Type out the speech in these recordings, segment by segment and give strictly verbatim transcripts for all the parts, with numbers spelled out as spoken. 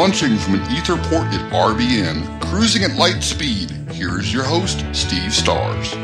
Launching from an ether-ported R V N, cruising at light speed, here's your host, Steve Stars.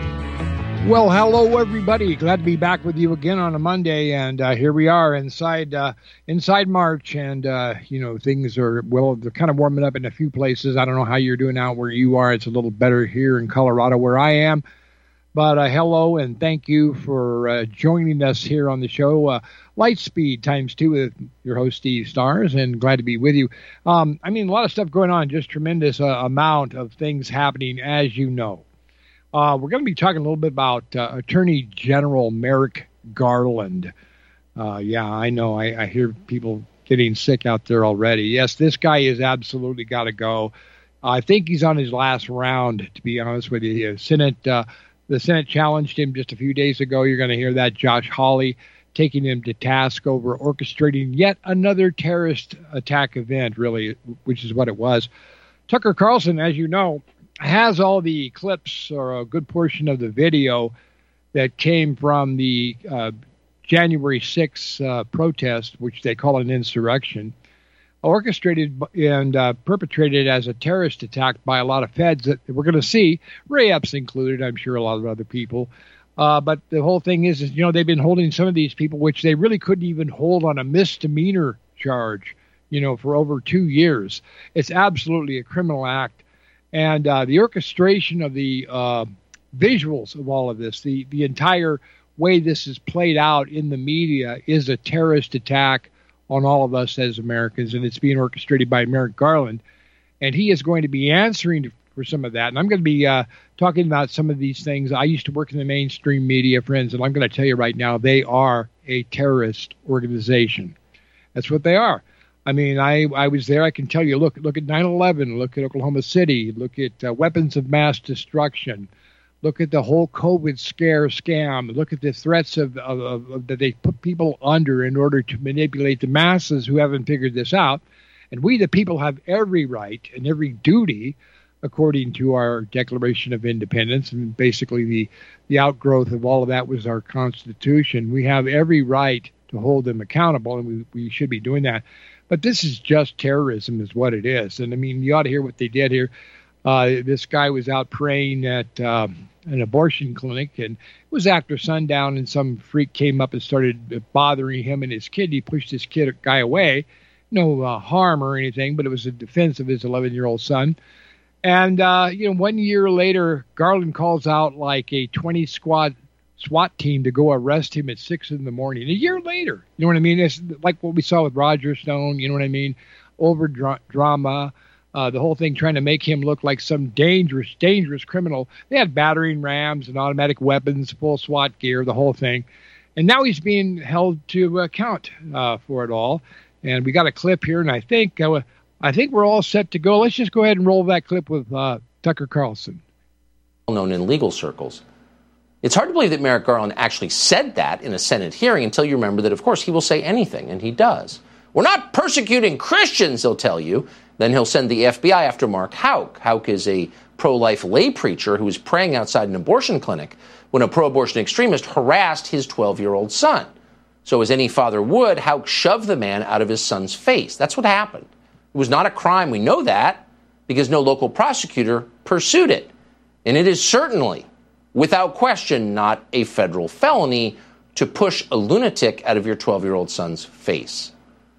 Well, hello, everybody. Glad to be back with you again on a Monday, and uh, here we are inside uh, inside March, and, uh, you know, things are, well, they're kind of warming up in a few places. I don't know how you're doing out where you are. It's a little better here in Colorado where I am. But uh, hello, and thank you for uh, joining us here on the show. Uh, Lightspeed times two with your host, Steve Stars, and glad to be with you. Um, I mean, a lot of stuff going on, just tremendous uh, amount of things happening, as you know. Uh, we're going to be talking a little bit about uh, Attorney General Merrick Garland. Uh, yeah, I know. I, I hear people getting sick out there already. Yes, this guy is absolutely got to go. I think he's on his last round, to be honest with you. The Senate, uh, the Senate challenged him just a few days ago. You're going to hear that. Josh Hawley taking him to task over orchestrating yet another terrorist attack event, really, which is what it was. Tucker Carlson, as you know, has all the clips or a good portion of the video that came from the uh, January sixth uh, protest, which they call an insurrection, orchestrated and uh, perpetrated as a terrorist attack by a lot of feds that we're going to see, Ray Epps included, I'm sure a lot of other people. Uh, but the whole thing is, is, you know, they've been holding some of these people, which they really couldn't even hold on a misdemeanor charge, you know, for over two years. It's absolutely a criminal act. And uh, the orchestration of the uh, visuals of all of this, the, the entire way this is played out in the media is a terrorist attack on all of us as Americans, and it's being orchestrated by Merrick Garland. And he is going to be answering for some of that. And I'm going to be uh, talking about some of these things. I used to work in the mainstream media, friends, and I'm going to tell you right now, they are a terrorist organization. That's what they are. I mean, I, I was there. I can tell you, look, look at nine eleven, look at Oklahoma City, look at uh, weapons of mass destruction, look at the whole COVID scare scam, look at the threats of, of, of, of that they put people under in order to manipulate the masses who haven't figured this out. And we, the people, have every right and every duty, according to our Declaration of Independence, and basically the, the outgrowth of all of that was our Constitution. We have every right to hold them accountable, and we, we should be doing that. But this is just terrorism is what it is. And, I mean, you ought to hear what they did here. Uh, this guy was out praying at um, an abortion clinic, and it was after sundown, and some freak came up and started bothering him and his kid. He pushed his kid guy away. No uh, harm or anything, but it was a defense of his eleven-year-old son. And, uh, you know, one year later, Garland calls out like a twenty squad SWAT team to go arrest him at six in the morning. A year later, you know what I mean? It's like what we saw with Roger Stone, you know what I mean? Over dra- drama, uh, the whole thing trying to make him look like some dangerous, dangerous criminal. They had battering rams and automatic weapons, full SWAT gear, the whole thing. And now he's being held to account uh, for it all. And we got a clip here, and I think uh, I think we're all set to go. Let's just go ahead and roll that clip with uh, Tucker Carlson. Known in legal circles. It's hard to believe that Merrick Garland actually said that in a Senate hearing until you remember that, of course, he will say anything, and he does. We're not persecuting Christians, he'll tell you. Then he'll send the F B I after Mark Houck. Houck is a pro-life lay preacher who was praying outside an abortion clinic when a pro-abortion extremist harassed his twelve-year-old son. So as any father would, Houck shoved the man out of his son's face. That's what happened. It was not a crime. We know that because no local prosecutor pursued it. And it is certainly, without question, not a federal felony to push a lunatic out of your twelve-year-old son's face.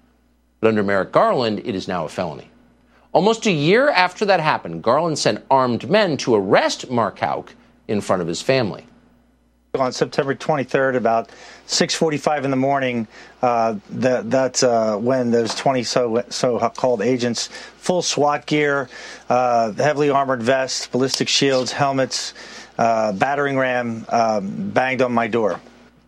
But under Merrick Garland, it is now a felony. Almost a year after that happened, Garland sent armed men to arrest Mark Houck in front of his family. On September twenty-third, about six forty-five in the morning, uh, that, that's uh, when those twenty so, so-called agents, full SWAT gear, uh, heavily armored vests, ballistic shields, helmets, uh, battering ram, um, banged on my door.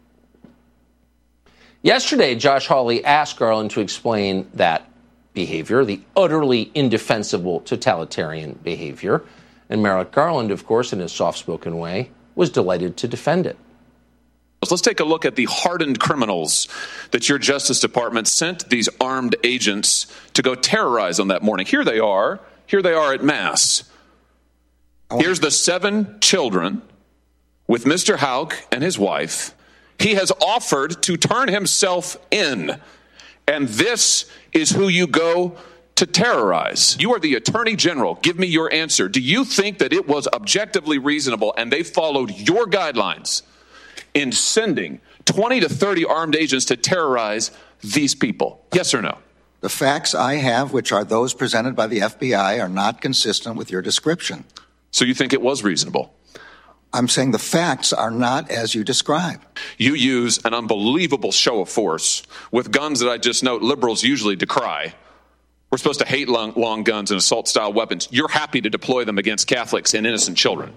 Yesterday, Josh Hawley asked Garland to explain that behavior, the utterly indefensible totalitarian behavior. And Merrick Garland, of course, in his soft-spoken way, was delighted to defend it. Let's take a look at the hardened criminals that your Justice Department sent these armed agents to go terrorize on that morning. Here they are. Here they are at Mass. Here's the seven children with Mister Houck and his wife. He has offered to turn himself in. And this is who you go to terrorize. You are the Attorney General. Give me your answer. Do you think that it was objectively reasonable and they followed your guidelines in sending twenty to thirty armed agents to terrorize these people? Yes or no? The facts I have, which are those presented by the F B I, are not consistent with your description. So you think it was reasonable? I'm saying the facts are not as you describe. You use an unbelievable show of force with guns that I just note liberals usually decry. We're supposed to hate long, long guns and assault-style weapons. You're happy to deploy them against Catholics and innocent children.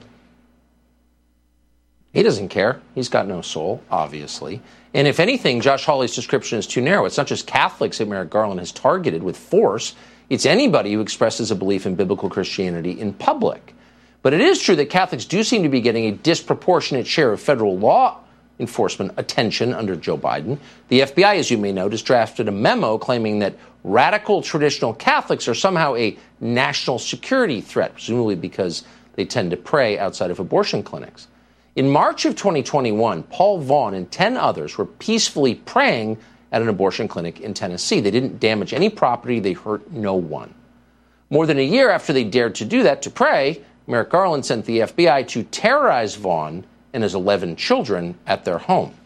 He doesn't care. He's got no soul, obviously. And if anything, Josh Hawley's description is too narrow. It's not just Catholics that Merrick Garland has targeted with force. It's anybody who expresses a belief in biblical Christianity in public. But it is true that Catholics do seem to be getting a disproportionate share of federal law enforcement attention under Joe Biden. The F B I, as you may know, just drafted a memo claiming that radical traditional Catholics are somehow a national security threat, presumably because they tend to pray outside of abortion clinics. In March of twenty twenty-one, Paul Vaughn and ten others were peacefully praying at an abortion clinic in Tennessee. They didn't damage any property. They hurt no one. More than a year after they dared to do that, to pray, Merrick Garland sent the F B I to terrorize Vaughn and his eleven children at their home.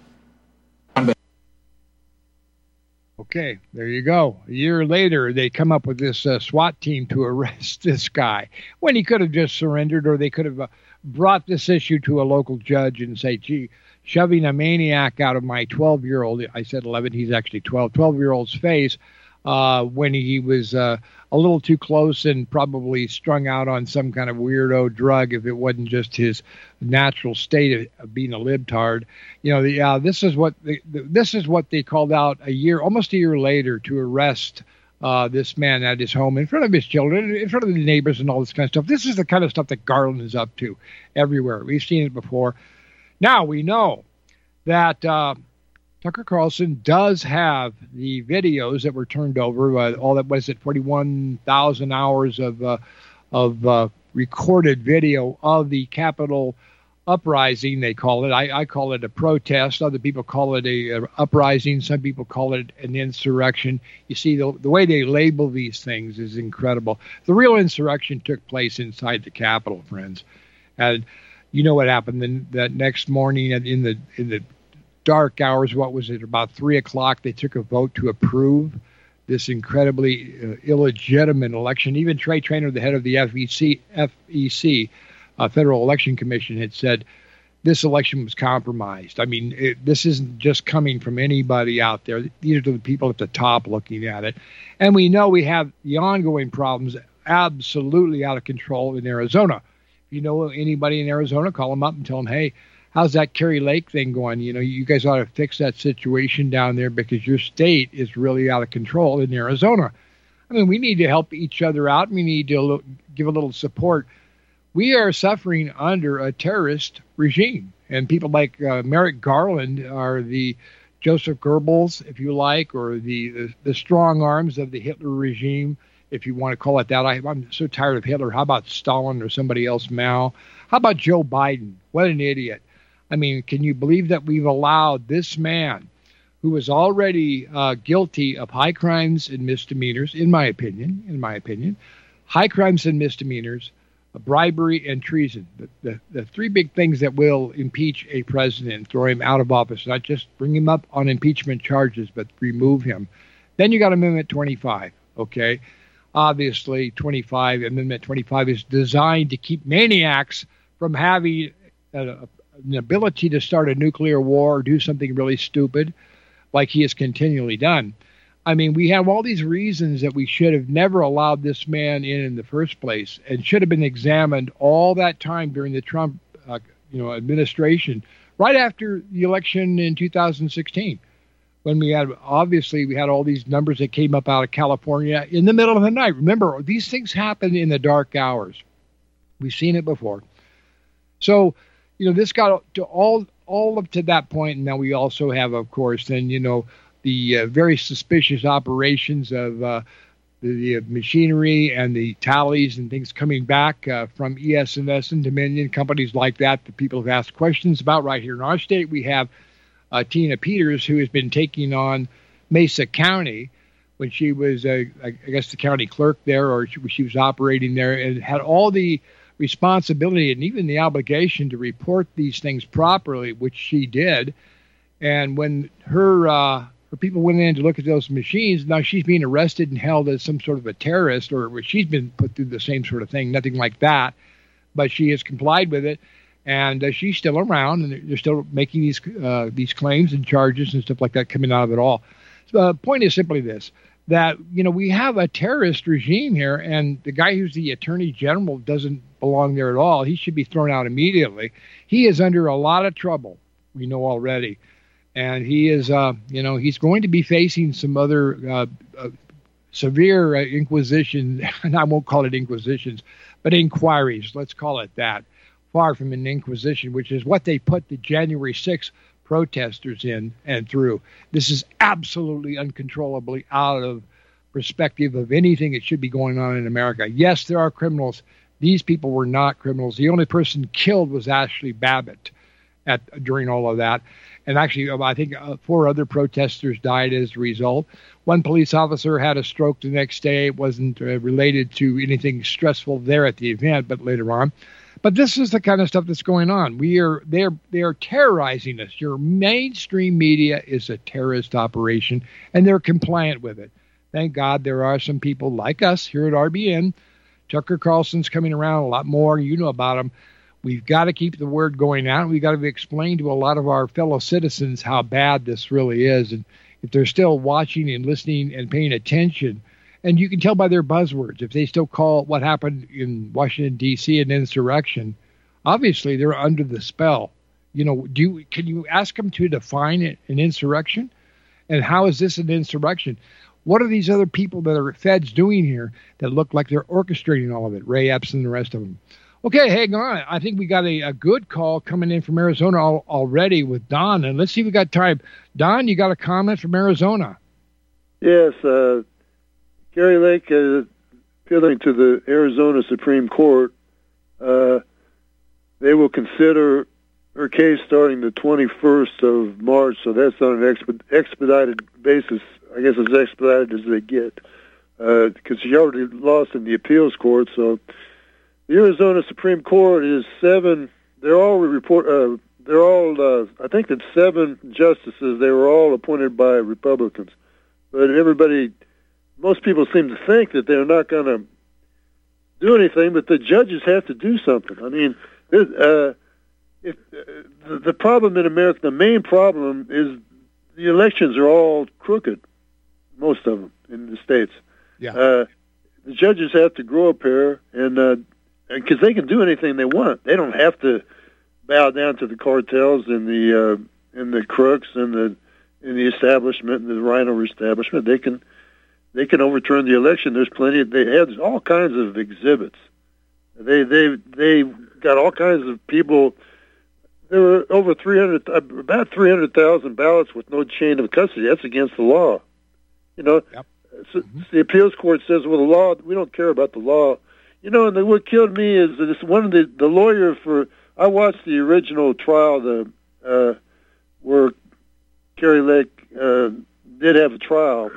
Okay, there you go. A year later, they come up with this uh, SWAT team to arrest this guy when he could have just surrendered, or they could have uh, brought this issue to a local judge and say, gee, shoving a maniac out of my twelve-year-old, I said eleven, he's actually twelve, twelve-year-old's face, uh, when he was uh, a little too close and probably strung out on some kind of weirdo drug if it wasn't just his natural state of, of being a libtard. You know, the, uh, this is what the, the, this is what they called out a year, almost a year later, to arrest uh, this man at his home in front of his children, in front of the neighbors and all this kind of stuff. This is the kind of stuff that Garland is up to everywhere. We've seen it before. Now we know that uh, Tucker Carlson does have the videos that were turned over, uh, all that, what is it, forty-one thousand hours of uh, of uh, recorded video of the Capitol uprising, they call it. I, I call it a protest. Other people call it a, a uprising. Some people call it an insurrection. You see, the, the way they label these things is incredible. The real insurrection took place inside the Capitol, friends. And you know what happened then, that next morning in the in the dark hours, what was it, about three o'clock, they took a vote to approve this incredibly uh, illegitimate election. Even Trey Traynor, the head of the F E C, F E C, uh, Federal Election Commission, had said this election was compromised. I mean, it, this isn't just coming from anybody out there. These are the people at the top looking at it. And we know we have the ongoing problems absolutely out of control in Arizona. If you know anybody in Arizona, call them up and tell them, hey, how's that Kerry Lake thing going? You know, you guys ought to fix that situation down there because your state is really out of control in Arizona. I mean, we need to help each other out. We need to give a little support. We are suffering under a terrorist regime, and people like uh, Merrick Garland are the Joseph Goebbels, if you like, or the, the, the strong arms of the Hitler regime, if you want to call it that. I, I'm so tired of Hitler. How about Stalin or somebody else, Mao? How about Joe Biden? What an idiot. I mean, can you believe that we've allowed this man, who was already uh, guilty of high crimes and misdemeanors, in my opinion, in my opinion, high crimes and misdemeanors, bribery and treason, the, the, the three big things that will impeach a president and throw him out of office, not just bring him up on impeachment charges, but remove him. Then you got Amendment twenty-five, okay? Obviously, twenty-five, Amendment twenty-five is designed to keep maniacs from having a, a, an ability to start a nuclear war or do something really stupid like he has continually done. I mean, we have all these reasons that we should have never allowed this man in in the first place and should have been examined all that time during the Trump uh, you know, administration, right after the election in two thousand sixteen, when we had, obviously, we had all these numbers that came up out of California in the middle of the night. Remember, these things happen in the dark hours. We've seen it before. So, you know, this got to all, all up to that point. And now we also have, of course, then, you know, the uh, very suspicious operations of uh, the, the machinery and the tallies and things coming back uh, from E S and S and Dominion, companies like that that people have asked questions about. Right here in our state, we have uh, Tina Peters, who has been taking on Mesa County when she was, uh, I guess, the county clerk there, or she, she was operating there, and had all the responsibility and even the obligation to report these things properly, which she did. And when her uh, her people went in to look at those machines, now she's being arrested and held as some sort of a terrorist, or she's been put through the same sort of thing, nothing like that. But she has complied with it, and uh, she's still around, and they're still making these uh, these claims and charges and stuff like that coming out of it all. So the uh, point is simply this, that, you know, we have a terrorist regime here, and the guy who's the attorney general doesn't belong there at all. He should be thrown out immediately. He is under a lot of trouble, we know already. And he is, uh, you know, he's going to be facing some other uh, uh, severe uh, inquisition, and I won't call it inquisitions, but inquiries, let's call it that, far from an inquisition, which is what they put the January sixth protesters in and through. This is absolutely uncontrollably out of perspective of anything that should be going on in America. Yes, there are criminals. These people were not criminals. The only person killed was Ashley Babbitt at during all of that. And actually, I think uh, four other protesters died as a result. One police officer had a stroke the next day. It wasn't uh, related to anything stressful there at the event, but later on. But this is the kind of stuff that's going on. We are they're they're terrorizing us. Your mainstream media is a terrorist operation, and they're compliant with it. Thank God there are some people like us here at R B N. Tucker Carlson's coming around a lot more. You know about him. We've got to keep the word going out. We've got to explain to a lot of our fellow citizens how bad this really is. And if they're still watching and listening and paying attention, and you can tell by their buzzwords, if they still call what happened in Washington, D C an insurrection, obviously they're under the spell. You know, do you, can you ask them to define it, an insurrection? And how is this an insurrection? What are these other people that are feds doing here that look like they're orchestrating all of it? Ray Epps and the rest of them. Okay, hang on. I think we got a, a good call coming in from Arizona al- already with Don. And let's see if we got time. Don, you got a comment from Arizona? Yes. Uh, Kari Lake uh, appealing to the Arizona Supreme Court. Uh, they will consider her case starting the twenty-first of March, so that's on an exped- expedited basis. I guess as expedited as they get, because uh, she already lost in the appeals court, so... The Arizona Supreme Court is seven. They're all report. Uh, they're all. Uh, I think it's seven justices. They were all appointed by Republicans, but everybody, most people seem to think that they're not going to do anything. But the judges have to do something. I mean, uh, if, uh, the, the problem in America, the main problem is the elections are all crooked. Most of them in the states. Yeah. Uh, the judges have to grow a pair and. Uh, Because they can do anything they want. They don't have to bow down to the cartels and the uh, and the crooks and the and the establishment and the rhino establishment. They can they can overturn the election. There's plenty. Of, they have all kinds of exhibits. They they they got all kinds of people. There were over three hundred, about three hundred thousand ballots with no chain of custody. That's against the law. You know, yep. so mm-hmm. The appeals court says, well, the law. We don't care about the law. You know, and the, what killed me is this one of the the lawyer for. I watched the original trial, the uh, where Kari Lake uh, did have a trial,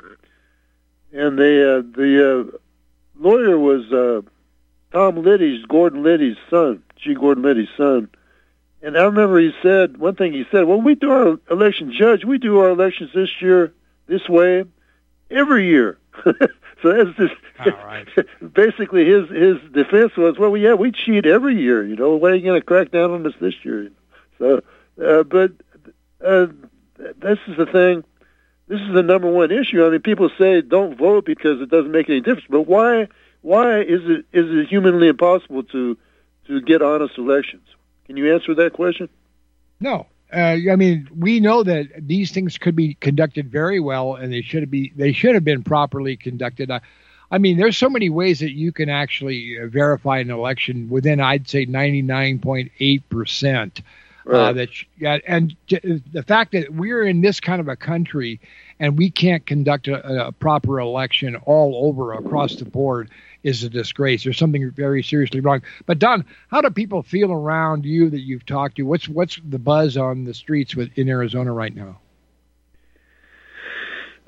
and they uh, the uh, lawyer was uh, Tom Liddy's Gordon Liddy's son, G. Gordon Liddy's son, and I remember he said one thing. He said, "Well, we do our election, Judge. We do our elections this year this way every year." So that's just right. Basically his his defense was, well, yeah, we cheat every year. You know, why are you going to crack down on us this year? So, uh, but uh, this is the thing. This is the number one issue. I mean, people say don't vote because it doesn't make any difference. But why? Why is it is it humanly impossible to to get honest elections? Can you answer that question? No. Uh, I mean, we know that these things could be conducted very well, and they should be they should have been properly conducted. I, I mean, there's so many ways that you can actually verify an election within, I'd say, ninety-nine point eight percent. Right. Uh, that yeah, and the fact that we're in this kind of a country and we can't conduct a, a proper election all over across the board is a disgrace. There's something very seriously wrong. But Don, how do people feel around you that you've talked to? What's what's the buzz on the streets with, in Arizona right now?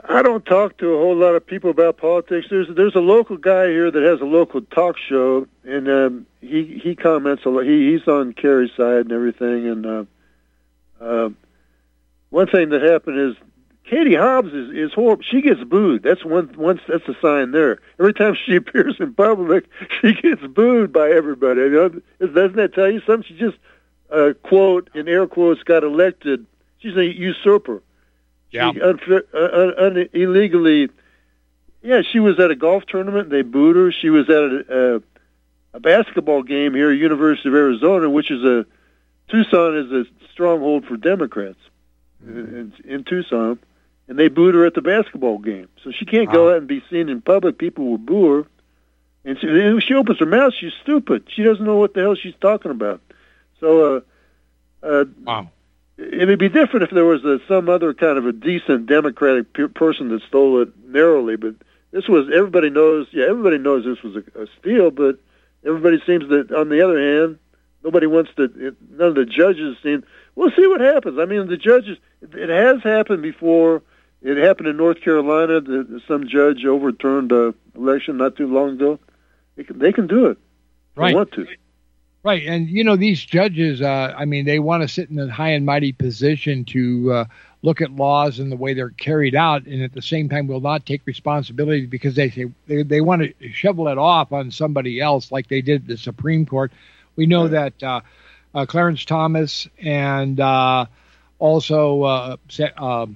I don't talk to a whole lot of people about politics. There's there's a local guy here that has a local talk show, and um, he he comments a lot. He he's on Kerry's side and everything. And uh, uh, one thing that happened is Katie Hobbs is, is horrible. She gets booed. That's one one that's a sign there. Every time she appears in public, she gets booed by everybody. You know, doesn't that tell you something? She just uh, quote in air quotes got elected. She's a usurper. Yeah. She unfair, uh, un, illegally. Yeah, she was at a golf tournament. And they booed her. She was at a, a, a basketball game here at University of Arizona, which is a Tucson is a stronghold for Democrats in, in Tucson, and they booed her at the basketball game. So she can't wow. go out and be seen in public. People will boo her, and she, and she opens her mouth. She's stupid. She doesn't know what the hell she's talking about. So, uh, uh, wow. It would be different if there was a, some other kind of a decent Democratic pe- person that stole it narrowly, but this was, everybody knows, yeah, everybody knows this was a, a steal, but everybody seems that, on the other hand, nobody wants to, it, none of the judges seem, we'll see what happens. I mean, the judges, it, it has happened before. It happened in North Carolina, that some judge overturned an election not too long ago. They can, they can do it. Right. They want to. Right, and you know, these judges, uh, I mean, they want to sit in a high and mighty position to uh, look at laws and the way they're carried out, and at the same time will not take responsibility because they say they, they want to shovel it off on somebody else like they did the Supreme Court. We know that uh, uh, Clarence Thomas and uh, also uh, uh,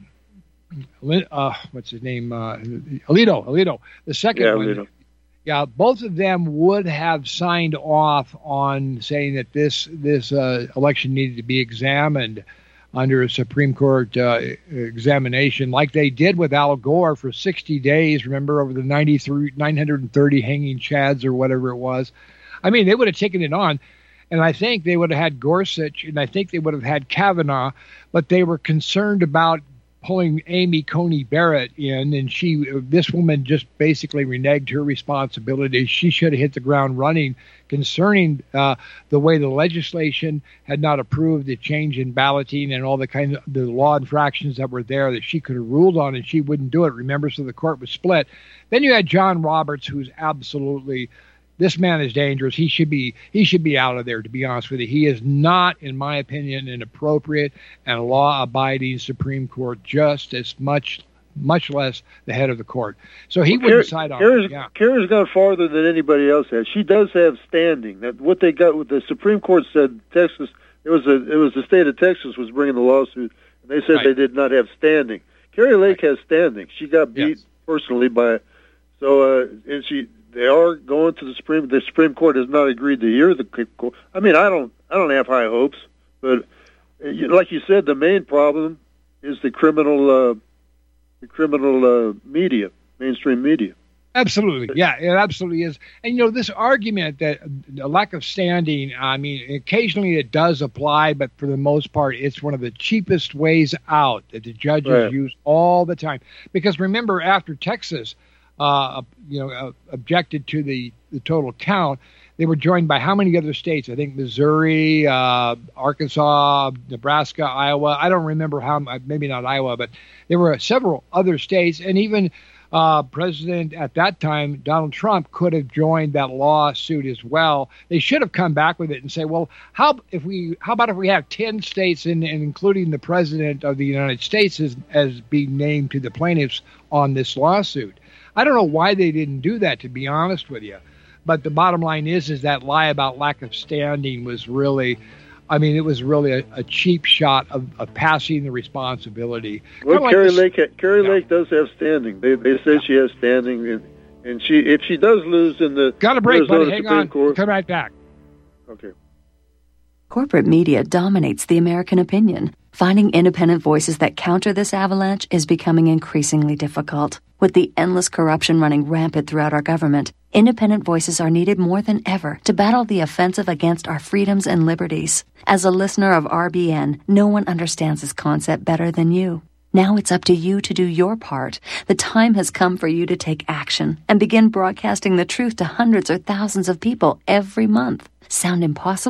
uh, what's his name, uh, Alito, Alito, the second yeah, one. Alito. Yeah, both of them would have signed off on saying that this this uh, election needed to be examined under a Supreme Court uh, examination, like they did with Al Gore for sixty days. Remember, over the ninety-three, nine hundred thirty hanging chads or whatever it was. I mean, they would have taken it on, and I think they would have had Gorsuch, and I think they would have had Kavanaugh, but they were concerned about pulling Amy Coney Barrett in, and she, this woman just basically reneged her responsibility. She should have hit the ground running concerning uh, the way the legislation had not approved the change in balloting and all the kind of the law infractions that were there that she could have ruled on, and she wouldn't do it. Remember, so the court was split. Then you had John Roberts, who's absolutely, this man is dangerous. He should be he should be out of there, to be honest with you. He is not, in my opinion, an appropriate and law-abiding Supreme Court justice, much much less the head of the court. So he well, would decide on Kerry's, it. Yeah. Kerry's gone farther than anybody else has. She does have standing. That what they got with the Supreme Court said Texas. It was a it was the state of Texas was bringing the lawsuit, and they said Right. they did not have standing. Kerry Lake right. has standing. She got beat yes. personally by, so uh, and she. They are going to the Supreme. The Supreme Court has not agreed to hear the court. I mean, I don't. I don't have high hopes, but like you said, the main problem is the criminal, uh, the criminal uh, media, mainstream media. Absolutely, yeah, it absolutely is. And you know, this argument that a lack of standing. I mean, occasionally it does apply, but for the most part, it's one of the cheapest ways out that the judges right. use all the time. Because remember, after Texas. Uh, you know, uh, objected to the, the total count. They were joined by how many other states? I think Missouri, uh, Arkansas, Nebraska, Iowa. I don't remember how, maybe not Iowa, but there were several other states. And even uh, President at that time, Donald Trump, could have joined that lawsuit as well. They should have come back with it and say, well, how if we, how about if we have ten states, in, and including the President of the United States as, as being named to the plaintiffs on this lawsuit? I don't know why they didn't do that, to be honest with you. But the bottom line is, is that lie about lack of standing was really, I mean, it was really a, a cheap shot of, of passing the responsibility. Well, like Kerry this, Lake, Kerry yeah. Lake does have standing. They they say she has standing, and, and she if she does lose in the got a break, Arizona buddy. Hang Supreme on. Court, Come right back. Okay. Corporate media dominates the American opinion. Finding independent voices that counter this avalanche is becoming increasingly difficult. With the endless corruption running rampant throughout our government, independent voices are needed more than ever to battle the offensive against our freedoms and liberties. As a listener of R B N, no one understands this concept better than you. Now it's up to you to do your part. The time has come for you to take action and begin broadcasting the truth to hundreds or thousands of people every month. Sound impossible?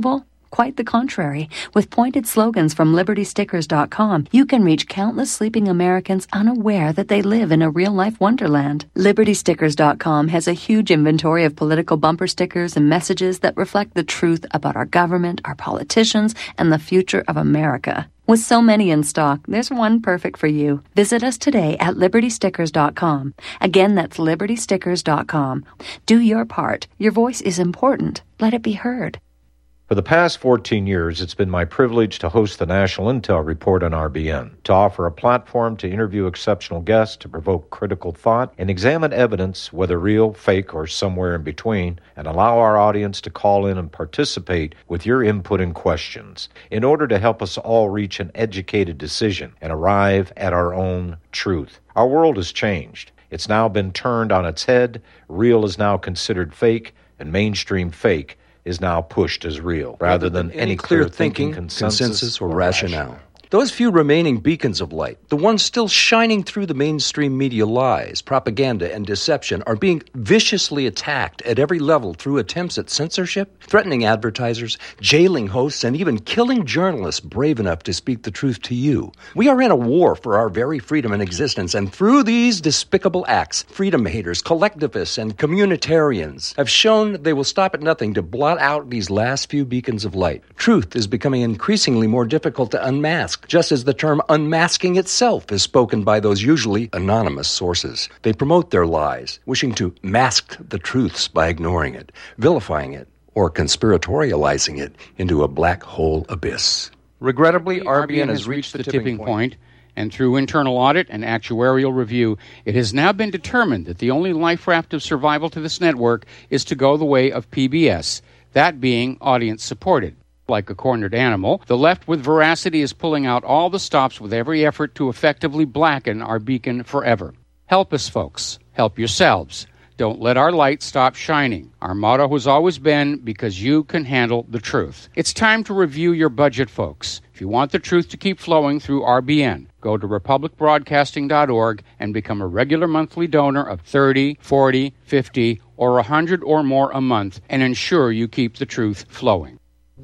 Quite the contrary. With pointed slogans from Liberty Stickers dot com, you can reach countless sleeping Americans unaware that they live in a real-life wonderland. Liberty Stickers dot com has a huge inventory of political bumper stickers and messages that reflect the truth about our government, our politicians, and the future of America. With so many in stock, there's one perfect for you. Visit us today at Liberty Stickers dot com. Again, that's Liberty Stickers dot com. Do your part. Your voice is important. Let it be heard. For the past fourteen years, it's been my privilege to host the National Intel Report on R B N, to offer a platform to interview exceptional guests, to provoke critical thought, and examine evidence, whether real, fake, or somewhere in between, and allow our audience to call in and participate with your input and questions in order to help us all reach an educated decision and arrive at our own truth. Our world has changed. It's now been turned on its head. Real is now considered fake, and mainstream fake is now pushed as real, rather than any clear thinking, consensus, consensus or, or rationale. rationale. Those few remaining beacons of light, the ones still shining through the mainstream media lies, propaganda, and deception, are being viciously attacked at every level through attempts at censorship, threatening advertisers, jailing hosts, and even killing journalists brave enough to speak the truth to you. We are in a war for our very freedom and existence, and through these despicable acts, freedom haters, collectivists, and communitarians have shown they will stop at nothing to blot out these last few beacons of light. Truth is becoming increasingly more difficult to unmask, just as the term unmasking itself is spoken by those usually anonymous sources. They promote their lies, wishing to mask the truths by ignoring it, vilifying it, or conspiratorializing it into a black hole abyss. Regrettably, R B N has reached the tipping point, and through internal audit and actuarial review, it has now been determined that the only life raft of survival to this network is to go the way of P B S, that being audience-supported. Like a cornered animal, the left with veracity is pulling out all the stops with every effort to effectively blacken our beacon forever. Help us, folks. Help yourselves. Don't let our light stop shining. Our motto has always been, because you can handle the truth. It's time to review your budget, folks. If you want the truth to keep flowing through R B N, go to republic broadcasting dot org and become a regular monthly donor of thirty, forty, fifty, or one hundred or more a month and ensure you keep the truth flowing.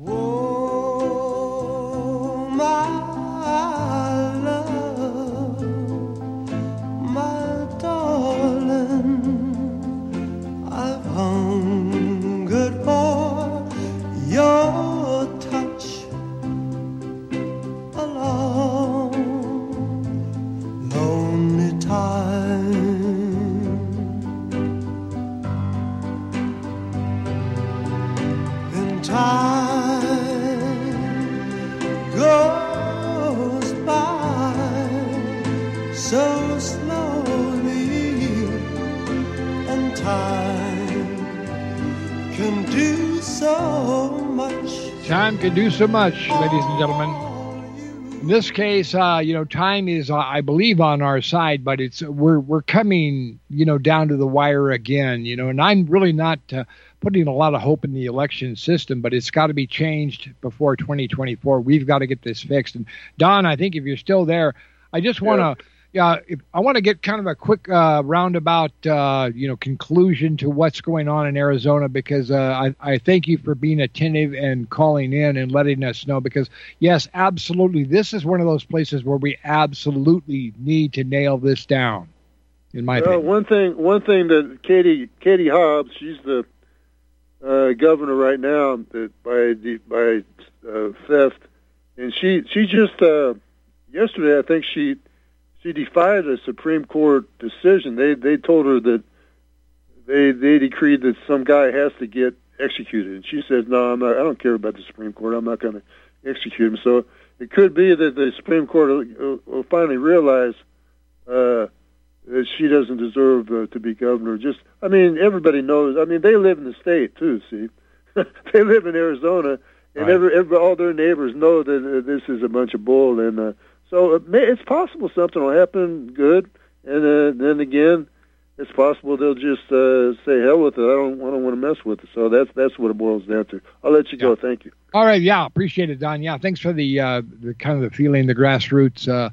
Oh, my love, my darling, I've hungered for your touch a long, lonely time. In time goes by so slowly, and time can do so much. Time can do so much, ladies and gentlemen. In this case, uh, you know, time is, uh, I believe, on our side, but it's we're we're coming, you know, down to the wire again, you know, and I'm really not uh, putting a lot of hope in the election system, but it's got to be changed before twenty twenty-four. We've got to get this fixed. And Don, I think if you're still there, I just want to, yeah, if, I want to get kind of a quick uh, roundabout, uh, you know, conclusion to what's going on in Arizona, because uh, I, I thank you for being attentive and calling in and letting us know, because yes, absolutely, this is one of those places where we absolutely need to nail this down. In my well, opinion, one thing, one thing that Katie Katie Hobbs, she's the uh, governor right now that by the, by uh, theft, and she she just uh, yesterday I think she. She defied a Supreme Court decision. They they told her that they they decreed that some guy has to get executed, and she said, "No, I'm not. I don't care about the Supreme Court. I'm not going to execute him." So it could be that the Supreme Court will, will finally realize uh, that she doesn't deserve uh, to be governor. Just, I mean, everybody knows. I mean, they live in the state too. See, they live in Arizona, and right. every, every all their neighbors know that uh, this is a bunch of bull and. Uh, So it's possible something will happen good, and uh, then again, it's possible they'll just uh, say hell with it. I don't, I don't want to mess with it. So that's that's what it boils down to. I'll let you go. Thank you. All right, yeah, appreciate it, Don. Yeah, thanks for the uh, the kind of the feeling, the grassroots uh,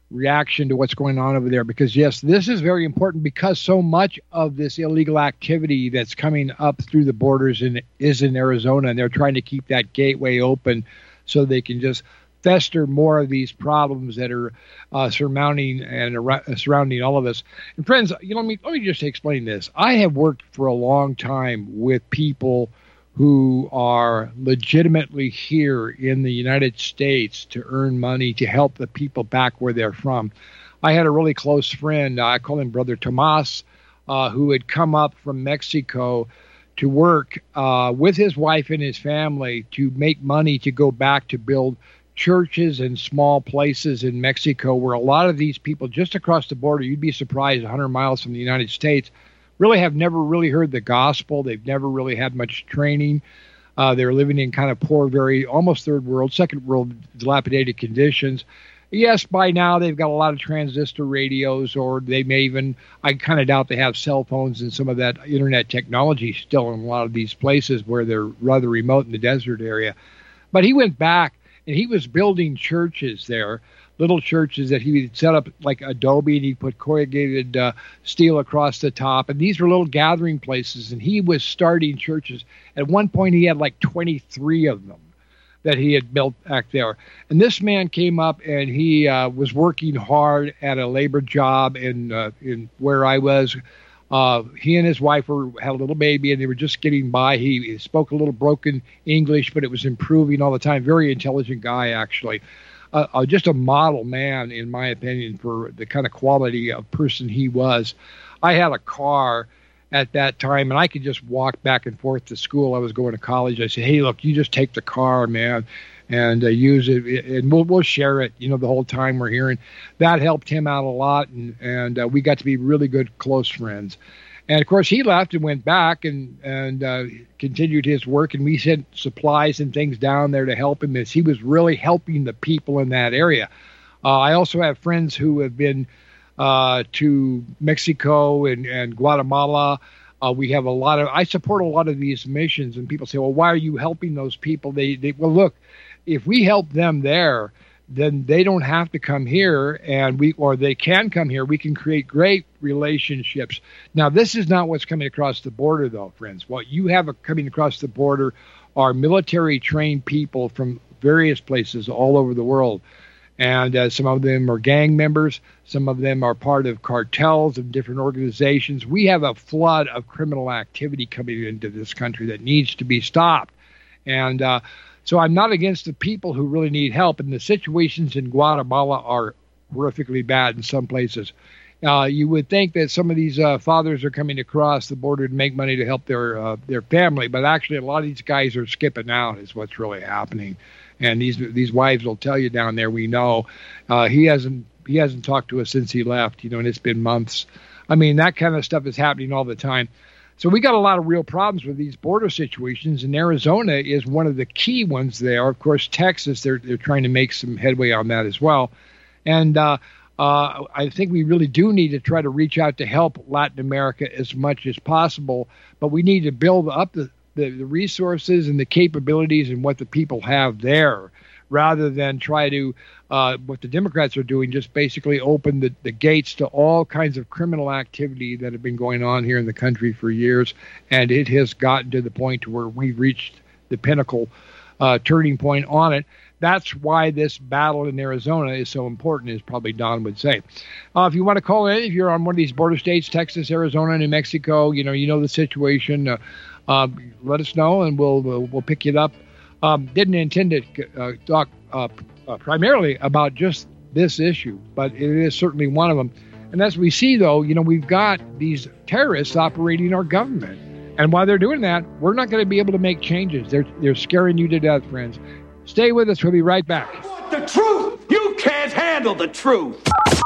reaction to what's going on over there, because yes, this is very important, because so much of this illegal activity that's coming up through the borders in, is in Arizona, and they're trying to keep that gateway open so they can just fester more of these problems that are uh, surmounting and ar- surrounding all of us. And friends, you know, let me let me just explain this. I have worked for a long time with people who are legitimately here in the United States to earn money to help the people back where they're from. I had a really close friend, I call him Brother Tomas, uh, who had come up from Mexico to work uh, with his wife and his family to make money to go back to build churches and small places in Mexico, where a lot of these people just across the border, you'd be surprised, one hundred miles from the United States, really have never really heard the gospel. They've never really had much training. Uh, they're living in kind of poor, very almost third world, second world dilapidated conditions. Yes, by now they've got a lot of transistor radios, or they may even, I kind of doubt they have cell phones and some of that internet technology still in a lot of these places where they're rather remote in the desert area. But he went back and he was building churches there, little churches that he would set up like adobe, and he put corrugated uh, steel across the top. And these were little gathering places, and he was starting churches. At one point, he had like twenty-three of them that he had built back there. And this man came up, and he uh, was working hard at a labor job in uh, in where I was. Uh, he and his wife were, had a little baby, and they were just getting by. He, he spoke a little broken English, but it was improving all the time. Very intelligent guy, actually. Uh, uh, just a model man, in my opinion, for the kind of quality of person he was. I had a car at that time, and I could just walk back and forth to school. I was going to college. I said, hey, look, you just take the car, man, and uh, use it, and we'll we'll share it, you know, the whole time we're here. And that helped him out a lot, and, and uh, we got to be really good, close friends. And, of course, he left and went back and, and uh, continued his work, and we sent supplies and things down there to help him as he was really helping the people in that area. Uh, I also have friends who have been uh, to Mexico and, and Guatemala. Uh, we have a lot of – I support a lot of these missions, and people say, well, why are you helping those people? They, they well, look, if we help them there – then they don't have to come here, and we, or they can come here. We can create great relationships. Now, this is not what's coming across the border, though, friends. What you have coming across the border are military-trained people from various places all over the world. And uh, some of them are gang members. Some of them are part of cartels and different organizations. We have a flood of criminal activity coming into this country that needs to be stopped. And uh, so I'm not against the people who really need help. And the situations in Guatemala are horrifically bad in some places. Uh, you would think that some of these uh, fathers are coming across the border to make money to help their uh, their family, but actually a lot of these guys are skipping out is what's really happening. And these these wives will tell you down there, we know. Uh, he hasn't he hasn't talked to us since he left, you know, and it's been months. I mean, that kind of stuff is happening all the time. So we got a lot of real problems with these border situations, and Arizona is one of the key ones there. Of course, Texas, they're they're trying to make some headway on that as well. And uh, uh, I think we really do need to try to reach out to help Latin America as much as possible, but we need to build up the, the, the resources and the capabilities and what the people have there, rather than try to, uh, what the Democrats are doing, just basically open the, the gates to all kinds of criminal activity that have been going on here in the country for years. And it has gotten to the point to where we've reached the pinnacle uh, turning point on it. That's why this battle in Arizona is so important, as probably Don would say. Uh, if you want to call in, if you're on one of these border states, Texas, Arizona, New Mexico, you know, you know the situation, uh, uh, let us know, and we'll, we'll, we'll pick it up. Um, didn't intend to uh, talk uh, uh, primarily about just this issue, but it is certainly one of them. And as we see, though, you know, we've got these terrorists operating our government. And while they're doing that, we're not going to be able to make changes. They're, they're scaring you to death, friends. Stay with us. We'll be right back. The truth! You can't handle the truth!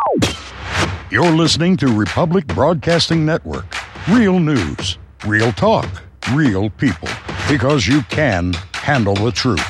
You're listening to Republic Broadcasting Network. Real news, real talk, real people. Because you can handle the truth.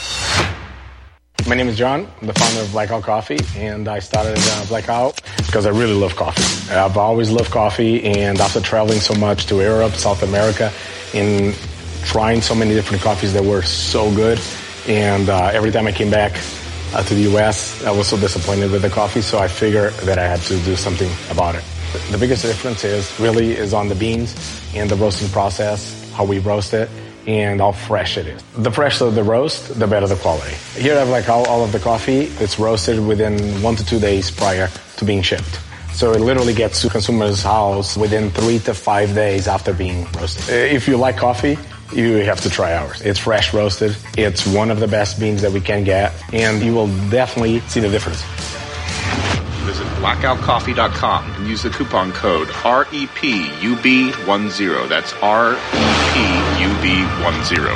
My name is John. I'm the founder of Blackout Coffee, and I started uh, Blackout because I really love coffee. I've always loved coffee, and after traveling so much to Europe, South America, and trying so many different coffees that were so good, and uh, every time I came back, uh, to the U S. I was so disappointed with the coffee, so I figured that I had to do something about it. The biggest difference is really is on the beans and the roasting process, how we roast it, and how fresh it is. The fresher the roast, the better the quality. Here I have like all, all of the coffee. It's roasted within one to two days prior to being shipped. So it literally gets to consumers' house within three to five days after being roasted. If you like coffee, you have to try ours. It's fresh roasted. It's one of the best beans that we can get, and you will definitely see the difference. Visit blackout coffee dot com and use the coupon code R E P U B ten. That's R E P U B ten.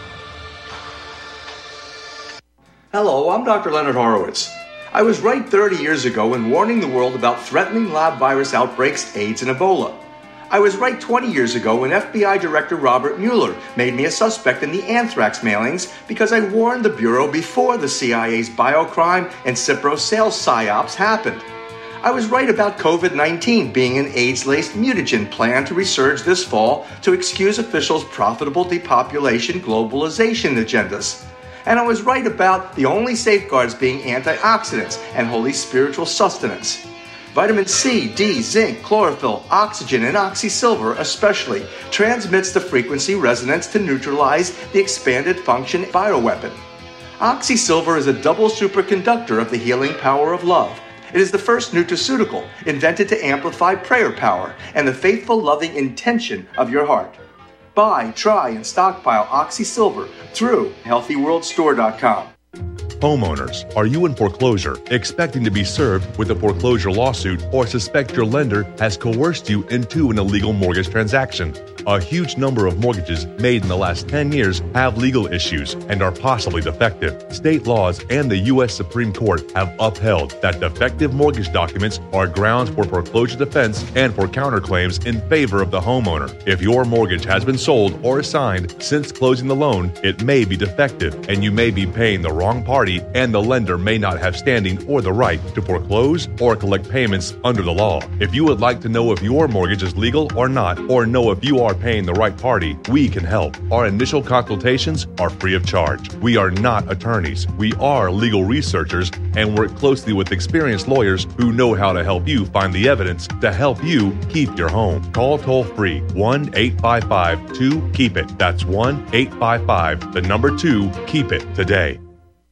Hello, I'm Doctor Leonard Horowitz. I was right thirty years ago in warning the world about threatening lab virus outbreaks, AIDS, and Ebola. I was right twenty years ago when F B I Director Robert Mueller made me a suspect in the anthrax mailings because I warned the Bureau before the C I A's biocrime and Cipro sales psyops happened. I was right about COVID nineteen being an AIDS-laced mutagen planned to resurge this fall to excuse officials' profitable depopulation globalization agendas. And I was right about the only safeguards being antioxidants and holy spiritual sustenance. Vitamin C, D, zinc, chlorophyll, oxygen, and oxysilver especially transmits the frequency resonance to neutralize the expanded function bioweapon. Oxysilver is a double superconductor of the healing power of love. It is the first nutraceutical invented to amplify prayer power and the faithful, loving intention of your heart. Buy, try, and stockpile Oxysilver through healthy world store dot com. Homeowners, are you in foreclosure, expecting to be served with a foreclosure lawsuit, or suspect your lender has coerced you into an illegal mortgage transaction? A huge number of mortgages made in the last ten years have legal issues and are possibly defective. State laws and the U S Supreme Court have upheld that defective mortgage documents are grounds for foreclosure defense and for counterclaims in favor of the homeowner. If your mortgage has been sold or assigned since closing the loan, it may be defective and you may be paying the wrong party, and the lender may not have standing or the right to foreclose or collect payments under the law. If you would like to know if your mortgage is legal or not, or know if you are paying the right party, we can help. Our initial consultations are free of charge. We are not attorneys. We are legal researchers and work closely with experienced lawyers who know how to help you find the evidence to help you keep your home. Call toll free one eight five five two keep it. That's one eight five five, the number two, keep it today.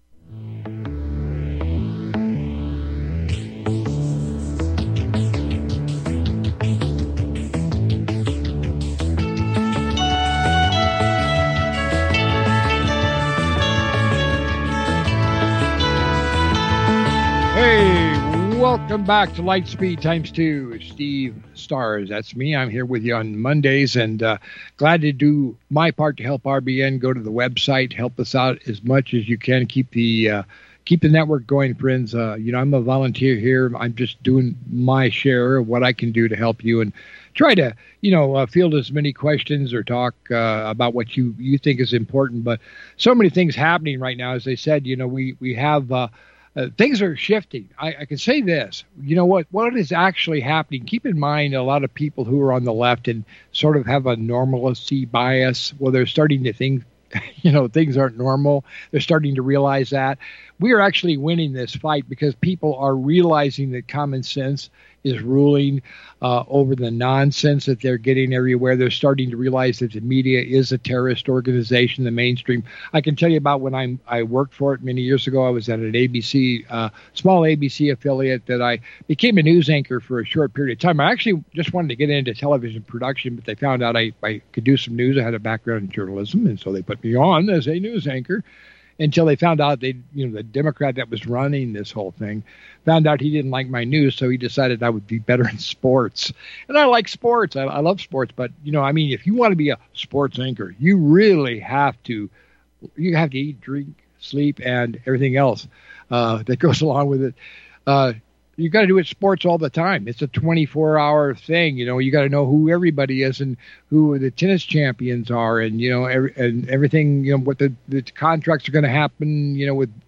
Welcome back to Lightspeed Times Two. Steve Stars, that's me. I'm here with you on Mondays, and uh, glad to do my part to help R B N. Go to the website, help us out as much as you can. Keep the uh, keep the network going, friends. Uh, you know, I'm a volunteer here. I'm just doing my share of what I can do to help you and try to, you know, uh, field as many questions or talk uh, about what you, you think is important. But so many things happening right now. As I said, you know, we we have. Uh, Uh, things are shifting. I, I can say this. You know what? What is actually happening? Keep in mind a lot of people who are on the left and sort of have a normalcy bias. Well, they're starting to think, you know, things aren't normal. They're starting to realize that. We are actually winning this fight because people are realizing that common sense is ruling uh, over the nonsense that they're getting everywhere. They're starting to realize that the media is a terrorist organization, the mainstream. I can tell you about when I'm, I worked for it many years ago. I was at an A B C, uh, small A B C affiliate that I became a news anchor for a short period of time. I actually just wanted to get into television production, but they found out I, I could do some news. I had a background in journalism, and so they put me on as a news anchor. Until they found out they, you know, the Democrat that was running this whole thing found out he didn't like my news, so he decided I would be better in sports. And I like sports. I, I love sports, but you know, I mean, if you want to be a sports anchor, you really have to, you have to eat, drink, sleep, and everything else uh, that goes along with it. Uh, You got to do it sports all the time. It's a twenty-four hour thing. You know, you got to know who everybody is and who the tennis champions are, and you know, every, and everything. You know, what the, the contracts are going to happen. You know, with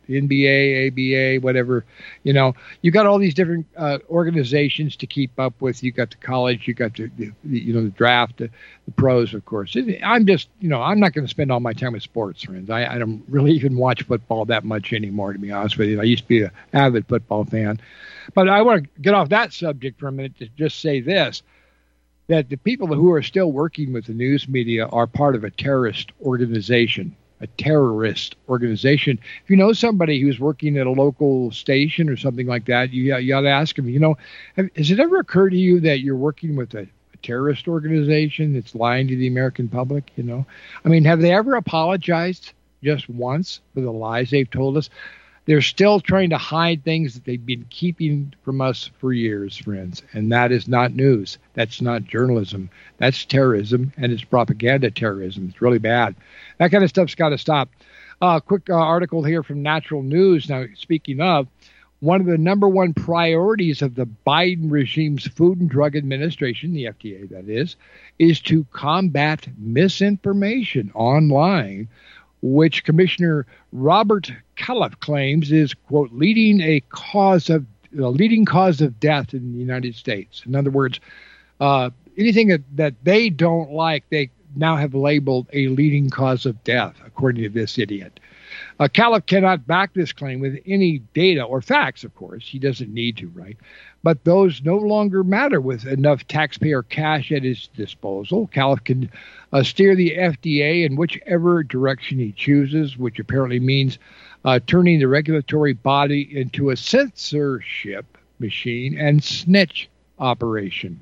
N B A, A B A, whatever. You know, you got all these different uh, organizations to keep up with. You got the college, you got the, the, the you know the draft, the, the pros, of course. I'm just, you know, I'm not going to spend all my time with sports, friends. I, I don't really even watch football that much anymore, to be honest with you. I used to be an avid football fan, but I want to get off that subject for a minute to just say this. That the people who are still working with the news media are part of a terrorist organization, a terrorist organization. If you know somebody who's working at a local station or something like that, you, you ought to ask them, you know, have, has it ever occurred to you that you're working with a, a terrorist organization that's lying to the American public, you know? I mean, have they ever apologized just once for the lies they've told us? They're still trying to hide things that they've been keeping from us for years, friends. And that is not news. That's not journalism. That's terrorism, and it's propaganda terrorism. It's really bad. That kind of stuff's got to stop. A uh, quick uh, article here from Natural News. Now, speaking of, one of the number one priorities of the Biden regime's Food and Drug Administration, the F D A that is, is to combat misinformation online, which Commissioner Robert Califf claims is, quote, leading a cause of a leading cause of death in the United States. In other words, uh, anything that, that they don't like, they now have labeled a leading cause of death, according to this idiot. Uh, Califf cannot back this claim with any data or facts, of course. He doesn't need to, right? But those no longer matter with enough taxpayer cash at his disposal. Califf can uh, steer the F D A in whichever direction he chooses, which apparently means uh, turning the regulatory body into a censorship machine and snitch operation.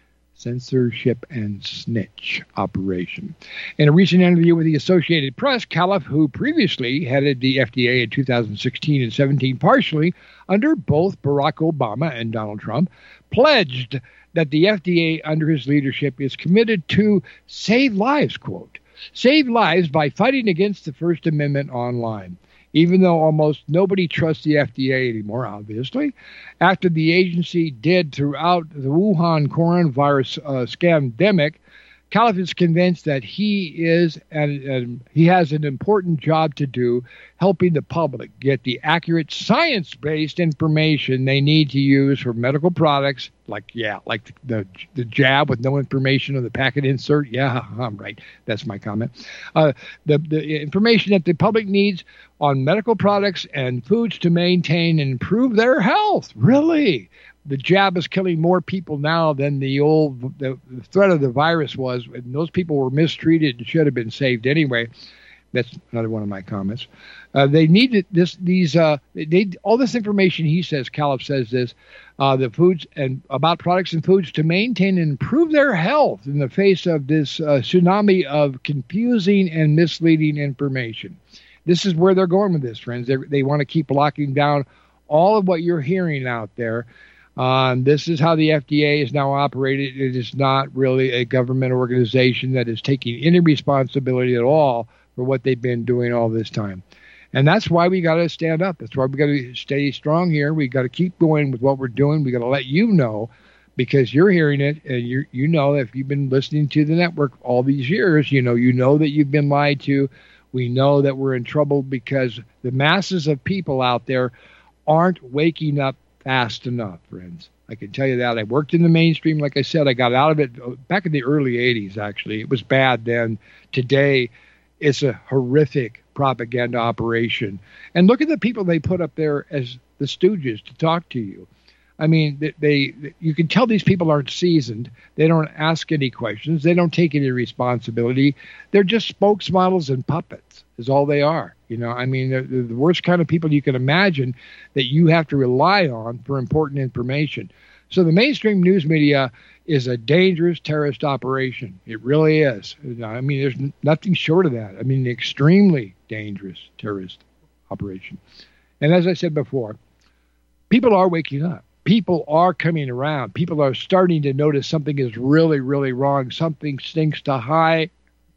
Censorship and snitch operation. In a recent interview with the Associated Press, Califf, who previously headed the F D A in two thousand sixteen and seventeen, partially under both Barack Obama and Donald Trump, pledged that the F D A under his leadership is committed to save lives, quote, save lives by fighting against the First Amendment online. Even though almost nobody trusts the F D A anymore, obviously, after the agency did throughout the Wuhan coronavirus uh, scandemic, Califf is convinced that he is and, and he has an important job to do, helping the public get the accurate science-based information they need to use for medical products, like yeah, like the the jab with no information on the packet insert. Yeah, I'm right. That's my comment. Uh, the the information that the public needs on medical products and foods to maintain and improve their health. Really. The jab is killing more people now than the old the, the threat of the virus was. And those people were mistreated and should have been saved anyway. That's another one of my comments. Uh, they needed this. These uh, they all this information. He says, Califf says this, uh, the foods and about products and foods to maintain and improve their health in the face of this uh, tsunami of confusing and misleading information. This is where they're going with this, friends. They they want to keep locking down all of what you're hearing out there. Um, this is how the F D A is now operated. It is not really a government organization that is taking any responsibility at all for what they've been doing all this time. And that's why we got to stand up. That's why we got to stay strong here. We got to keep going with what we're doing. We got to let you know, because you're hearing it, and you you know, if you've been listening to the network all these years, you know, you know that you've been lied to. We know that we're in trouble because the masses of people out there aren't waking up fast enough, friends. I can tell you that. I worked in the mainstream. Like I said, I got out of it back in the early eighties, actually. It was bad then. Today, it's a horrific propaganda operation. And look at the people they put up there as the stooges to talk to you. I mean, they, they you can tell these people aren't seasoned. They don't ask any questions. They don't take any responsibility. They're just spokesmodels and puppets is all they are. You know, I mean, they're, they're the worst kind of people you can imagine that you have to rely on for important information. So the mainstream news media is a dangerous terrorist operation. It really is. I mean, there's nothing short of that. I mean, extremely dangerous terrorist operation. And as I said before, people are waking up. People are coming around. People are starting to notice something is really, really wrong. Something stinks to high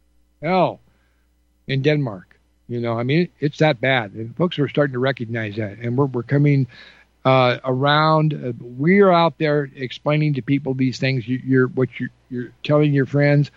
hell in Denmark. You know, I mean, it's that bad. And folks are starting to recognize that. And we're, we're coming uh, around. Uh, we're out there explaining to people these things. You, you're what you're, you're telling your friends.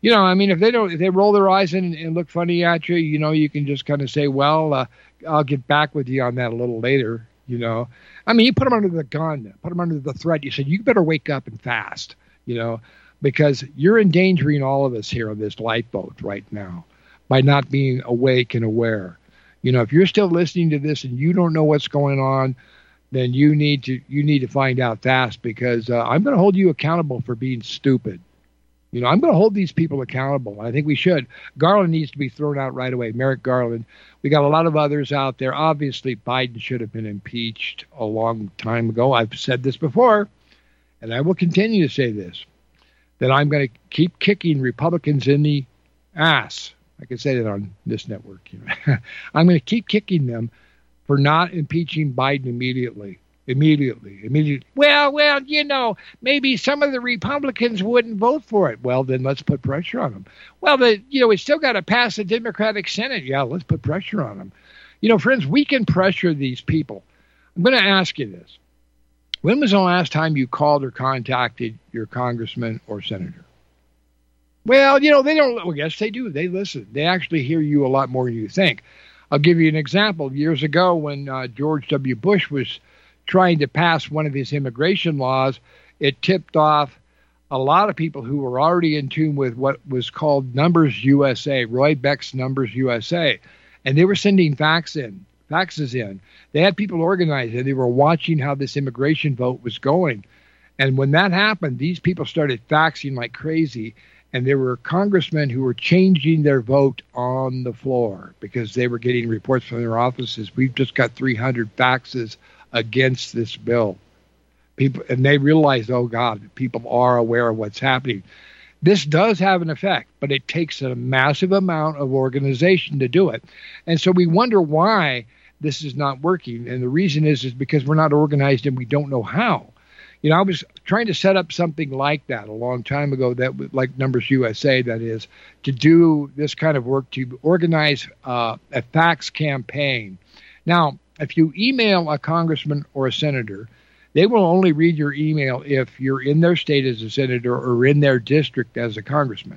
you know, I mean, if they don't, if they roll their eyes and, and look funny at you, you know, you can just kind of say, well, uh, I'll get back with you on that a little later, you know. I mean, you put them under the gun, put them under the threat. You said, you better wake up and fast, you know, because you're endangering all of us here on this lifeboat right now by not being awake and aware. You know, if you're still listening to this and you don't know what's going on, then you need to you need to find out fast, because uh, I'm going to hold you accountable for being stupid. You know, I'm going to hold these people accountable. I think we should. Garland needs to be thrown out right away. Merrick Garland. We got a lot of others out there. Obviously, Biden should have been impeached a long time ago. I've said this before, and I will continue to say this, that I'm going to keep kicking Republicans in the ass. I can say that on this network. You know. I'm going to keep kicking them for not impeaching Biden immediately. Immediately, immediately. Well, well, you know, maybe some of the Republicans wouldn't vote for it. Well, then let's put pressure on them. Well, the you know, we still got to pass the Democratic Senate. Yeah, let's put pressure on them. You know, friends, we can pressure these people. I'm going to ask you this. When was the last time you called or contacted your congressman or senator? Well, you know, they don't. Well, yes, they do. They listen. They actually hear you a lot more than you think. I'll give you an example. Years ago, when uh, George W. Bush was trying to pass one of his immigration laws, it tipped off a lot of people who were already in tune with what was called Numbers U S A, Roy Beck's Numbers U S A. And they were sending fax in, faxes in. They had people organized, and they were watching how this immigration vote was going. And when that happened, these people started faxing like crazy. And there were congressmen who were changing their vote on the floor because they were getting reports from their offices. We've just got three hundred faxes against this bill. People, and they realized, oh God, people are aware of what's happening. This does have an effect, but it takes a massive amount of organization to do it. And so we wonder why this is not working. And the reason is, is because we're not organized and we don't know how. You know, I was trying to set up something like that a long time ago, that like Numbers U S A, that is, to do this kind of work, to organize uh, a fax campaign. Now, if you email a congressman or a senator, they will only read your email if you're in their state as a senator or in their district as a congressman.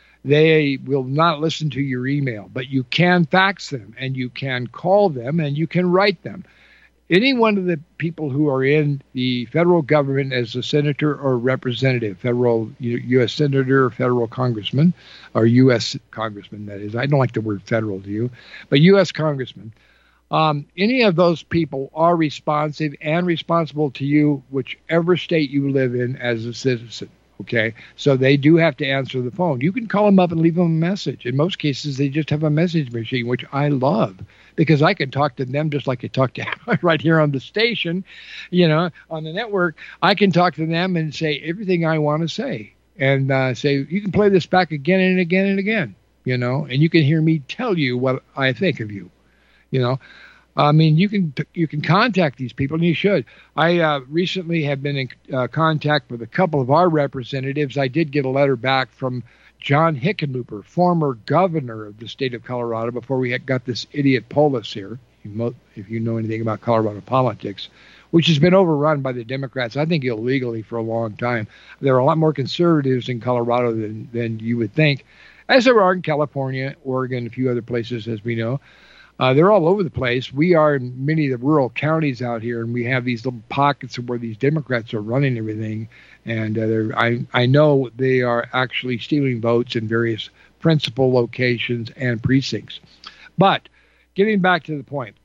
They will not listen to your email, but you can fax them, and you can call them, and you can write them. Any one of the people who are in the federal government as a senator or representative, federal U S senator, federal congressman, or U S congressman, that is. I don't like the word federal, do you? But U S congressman. Um, any of those people are responsive and responsible to you, whichever state you live in as a citizen. Okay, so they do have to answer the phone. You can call them up and leave them a message. In most cases, they just have a message machine, which I love, because I can talk to them just like I talk to right here on the station, you know, on the network. I can talk to them and say everything I want to say, and uh, say, you can play this back again and again and again, you know, and you can hear me tell you what I think of you, you know. I mean, you can you can contact these people, and you should. I uh, recently have been in uh, contact with a couple of our representatives. I did get a letter back from John Hickenlooper, former governor of the state of Colorado, before we had got this idiot Polis here, if you know anything about Colorado politics, which has been overrun by the Democrats, I think illegally, for a long time. There are a lot more conservatives in Colorado than, than you would think, as there are in California, Oregon, a few other places, as we know. Uh, they're all over the place. We are in many of the rural counties out here, and we have these little pockets of where these Democrats are running everything. And uh, they're, I, I know they are actually stealing votes in various principal locations and precincts. But getting back to the point,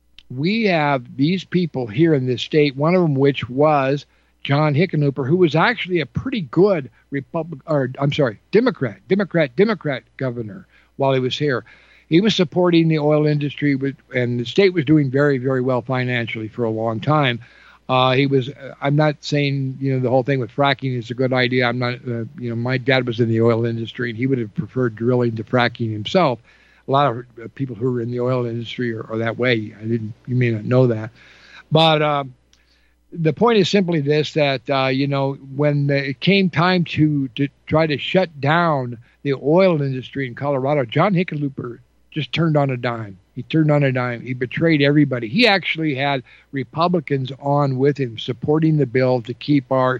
we have these people here in this state, one of them which was John Hickenlooper, who was actually a pretty good Republic, or I'm sorry, Democrat, Democrat, Democrat governor while he was here. He was supporting the oil industry, with, and the state was doing very, very well financially for a long time. Uh, he was. I'm not saying, you know, the whole thing with fracking is a good idea. I'm not. Uh, you know, my dad was in the oil industry, and he would have preferred drilling to fracking himself. A lot of uh, people who are in the oil industry are, are that way. I didn't. You may not know that, but uh, the point is simply this: that uh, you know, when it came time to to try to shut down the oil industry in Colorado, John Hickenlooper just turned on a dime. He turned on a dime. He betrayed everybody. He actually had Republicans on with him supporting the bill to keep our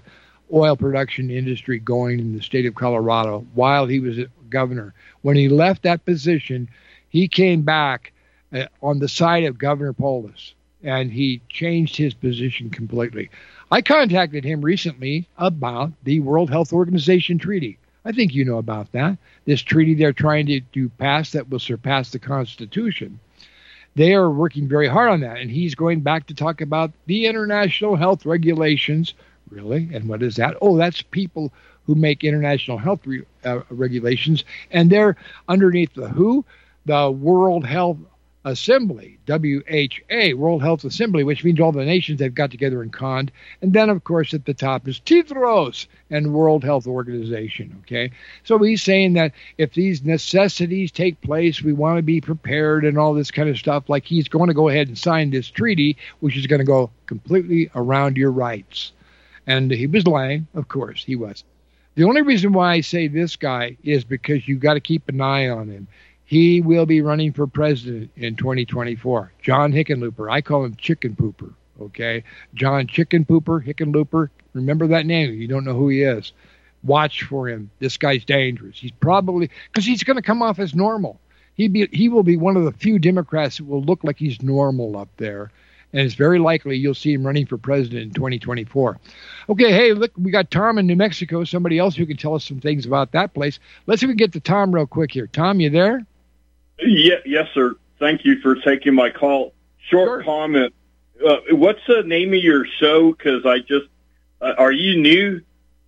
oil production industry going in the state of Colorado while he was governor. When he left that position, he came back uh, on the side of Governor Polis, and he changed his position completely. I contacted him recently about the World Health Organization treaty. I think you know about that. This treaty they're trying to, to pass that will surpass the Constitution. They are working very hard on that, and he's going back to talk about the international health regulations. Really? And what is that? Oh, that's people who make international health re, uh, regulations, and they're underneath the W H O, the World Health Assembly, W H A, World Health Assembly, which means all the nations have got together and conned. And then, of course, at the top is Tedros and World Health Organization, okay? So he's saying that if these necessities take place, we want to be prepared and all this kind of stuff. Like he's going to go ahead and sign this treaty, which is going to go completely around your rights. And he was lying, of course, he was. The only reason why I say this guy is because you got to keep an eye on him. He will be running for president in twenty twenty-four. John Hickenlooper. I call him Chicken Pooper, okay? John Chicken Pooper, Hickenlooper. Remember that name. You don't know who he is. Watch for him. This guy's dangerous. He's probably, because he's going to come off as normal. He be he will be one of the few Democrats that will look like he's normal up there. And it's very likely you'll see him running for president in twenty twenty-four. Okay, hey, look, we got Tom in New Mexico, somebody else who can tell us some things about that place. Let's see if we can get to Tom real quick here. Tom, you there? Yeah, yes, sir. Thank you for taking my call. Short sure. comment. Uh, what's the name of your show? Because I just, uh, are you new?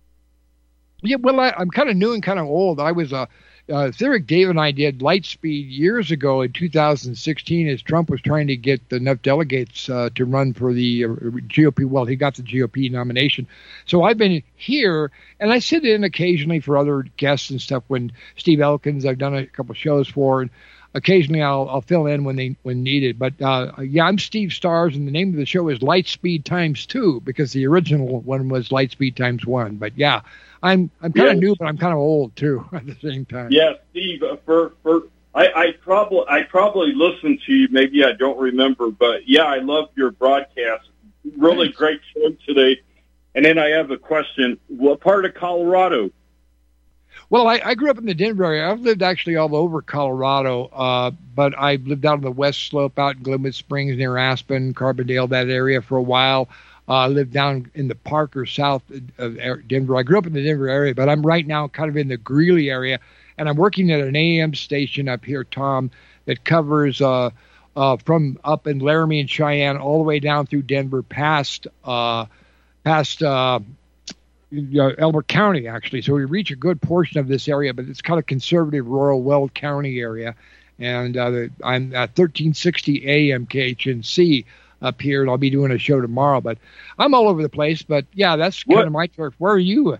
Yeah, well, I, I'm kind of new and kind of old. I was, uh, uh, Therick Dave and I did Lightspeed years ago in two thousand sixteen as Trump was trying to get enough delegates uh, to run for the uh, G O P. Well, he got the G O P nomination. So I've been here, and I sit in occasionally for other guests and stuff when Steve Elkins, I've done a couple shows for, and occasionally I'll, I'll fill in when they when needed. But, uh, yeah, I'm Steve Stars, and the name of the show is Lightspeed Times Two because the original one was Lightspeed Times One. But, yeah, I'm I'm kind of yeah. new, but I'm kind of old, too, at the same time. Yeah, Steve, uh, for, for I, I, probably, I probably listened to you. Maybe I don't remember. But, yeah, I love your broadcast. Really Thanks. Great show today. And then I have a question. What part of Colorado? Well, I, I grew up in the Denver area. I've lived actually all over Colorado, uh, but I lived out on the west slope out in Glenwood Springs near Aspen, Carbondale, that area for a while. I uh, lived down in the Parker, south of Denver. I grew up in the Denver area, but I'm right now kind of in the Greeley area, and I'm working at an A M station up here, Tom, that covers uh, uh, from up in Laramie and Cheyenne all the way down through Denver past uh, past uh, Elbert County, actually. So we reach a good portion of this area, but it's kind of conservative rural Weld County area. And uh, I'm at thirteen sixty A M K H N C up here, and I'll be doing a show tomorrow. But I'm all over the place. But, yeah, that's kind what? of my turf. Where are you?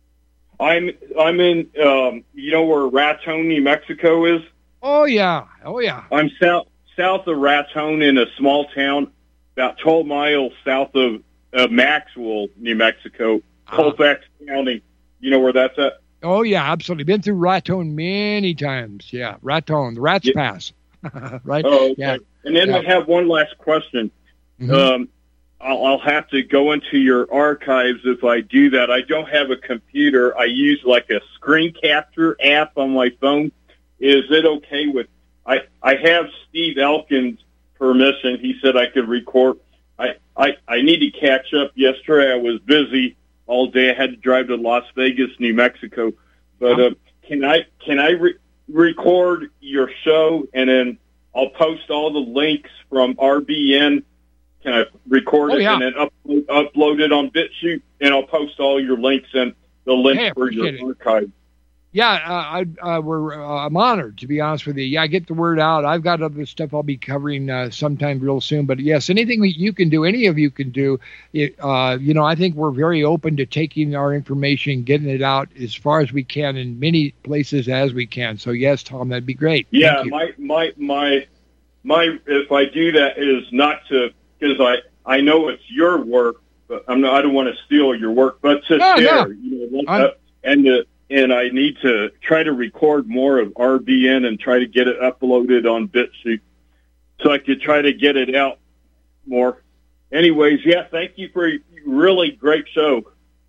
I'm I'm in, um, you know where Raton, New Mexico is? Oh, yeah. Oh, yeah. I'm south south of Raton in a small town about twelve miles south of uh, Maxwell, New Mexico. Colfax County. You know where that's at? Oh, yeah, absolutely. Been through Raton many times. Yeah, Raton, the Rats yeah. Pass. Right? Oh, okay. Yeah. And then yeah. I have one last question. Mm-hmm. Um, I'll, I'll have to go into your archives if I do that. I don't have a computer. I use like a screen capture app on my phone. Is it okay with... I, I have Steve Elkins' permission. He said I could record. I, I, I need to catch up. Yesterday I was busy all day. I had to drive to Las Vegas, New Mexico. But uh, can I can I re- record your show, and then I'll post all the links from R B N? Can I record oh, it yeah. and then upload, upload it on BitChute, and I'll post all your links and the links hey, for your it. archive? Yeah, uh, I, uh, we're, uh, I'm honored, to be honest with you. Yeah, get the word out. I've got other stuff I'll be covering uh, sometime real soon. But, yes, anything you can do, any of you can do, it, uh, you know, I think we're very open to taking our information, getting it out as far as we can in many places as we can. So, yes, Tom, that'd be great. Yeah, my, my, my, my, if I do that is not to, because I, I know it's your work, but I'm not, I don't want to steal your work, but to no, share, no. you know, uh, and to, And I need to try to record more of R B N and try to get it uploaded on BitChute so I could try to get it out more. Anyways, yeah, thank you for a really great show.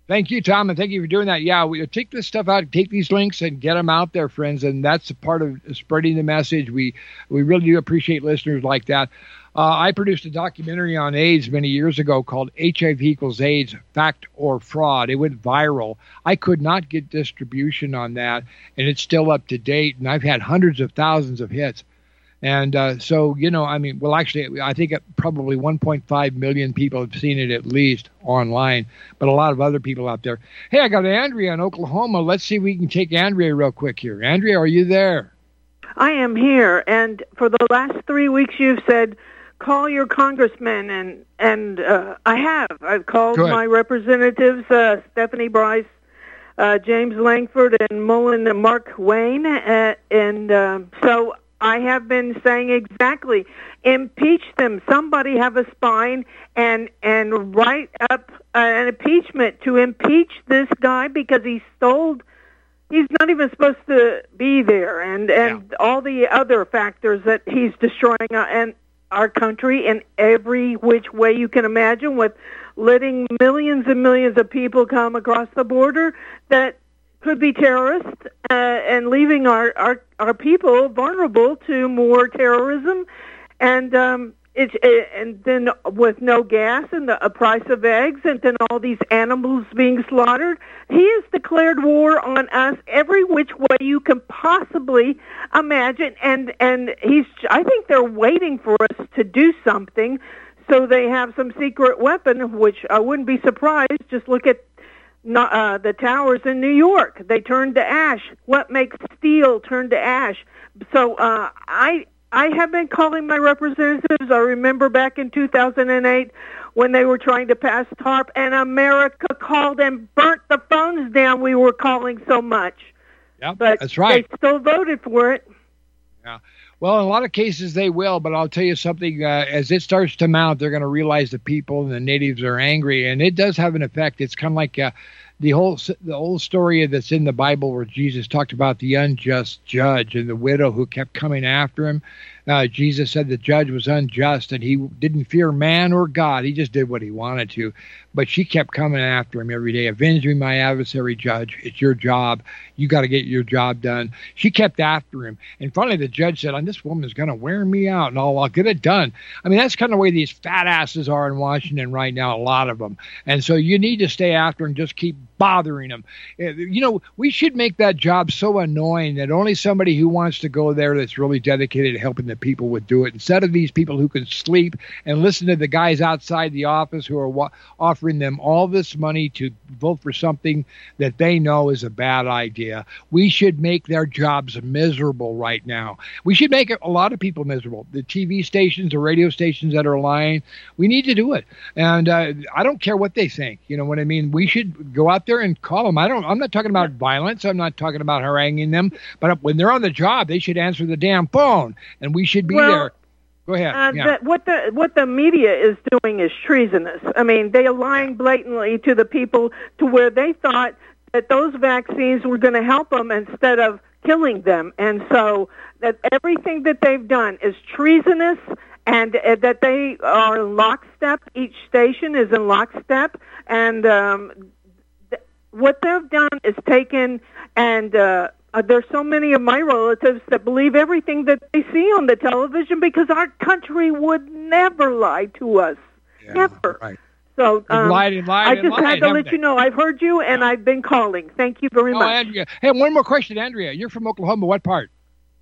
Thank you, Tom, and thank you for doing that. Yeah, we take this stuff out, take these links, and get them out there, friends. And that's a part of spreading the message. We we really do appreciate listeners like that. Uh, I produced a documentary on AIDS many years ago called H I V equals AIDS, Fact or Fraud. It went viral. I could not get distribution on that, and it's still up to date. And I've had hundreds of thousands of hits. And uh, so, you know, I mean, well, actually, I think probably one point five million people have seen it at least online, but a lot of other people out there. Hey, I got Andrea in Oklahoma. Let's see if we can take Andrea real quick here. Andrea, are you there? I am here. And for the last three weeks, you've said, call your congressman. And, and uh, I have. I've called Good. my representatives, uh, Stephanie Bryce, uh, James Langford, and Mullen and Mark Wayne. Uh, and uh, so... I have been saying exactly, impeach them. Somebody have a spine and and write up uh, an impeachment to impeach this guy because he stole. He's not even supposed to be there, and and yeah. all the other factors that he's destroying uh, and our country in every which way you can imagine, with letting millions and millions of people come across the border that could be terrorists, uh, and leaving our, our, our people vulnerable to more terrorism, and um, it's and then with no gas and the a price of eggs, and then all these animals being slaughtered. He has declared war on us every which way you can possibly imagine, and and he's. I think they're waiting for us to do something, so they have some secret weapon, which I wouldn't be surprised. Just look at. Not, uh, the towers in New York, they turned to ash. What makes steel turn to ash? So uh, I I have been calling my representatives. I remember back in two thousand eight when they were trying to pass TARP, and America called and burnt the phones down. We were calling so much. Yep, but that's right. They still voted for it. Yeah. Well, in a lot of cases they will, but I'll tell you something, uh, as it starts to mount, they're going to realize the people and the natives are angry, and it does have an effect. It's kind of like uh, the whole the old story that's in the Bible where Jesus talked about the unjust judge and the widow who kept coming after him. Uh, Jesus said the judge was unjust, and he didn't fear man or God. He just did what he wanted to. But she kept coming after him every day. Avenge me, my adversary, judge. It's your job. You got to get your job done. She kept after him. And finally the judge said, this woman's going to wear me out, and I'll, I'll get it done. I mean, that's kind of the way these fat asses are in Washington right now, a lot of them. And so you need to stay after and just keep bothering them. You know, we should make that job so annoying that only somebody who wants to go there that's really dedicated to helping the people would do it, instead of these people who can sleep and listen to the guys outside the office who are wa- offering them all this money to vote for something that they know is a bad idea. We should make their jobs miserable right now. We should make a lot of people miserable. The T V stations, the radio stations that are lying, we need to do it. And uh, I don't care what they think. You know what I mean? We should go out there and call them. I don't. I'm not talking about violence. I'm not talking about haranguing them. But when they're on the job, they should answer the damn phone, and we should be well, there. Go ahead. Uh, yeah. the, what the what the media is doing is treasonous. I mean, they are lying blatantly to the people to where they thought that those vaccines were going to help them instead of killing them, and so that everything that they've done is treasonous, and uh, that they are in lockstep. Each station is in lockstep, and um, th- what they've done is taken and. Uh, Uh, there's so many of my relatives that believe everything that they see on the television because our country would never lie to us. Yeah, never. Right. So um, lied and lied I and just lied, had to let they? you know I've heard you and I've been calling. Thank you very Oh, much. Andrea. Hey, one more question, Andrea. You're from Oklahoma. What part?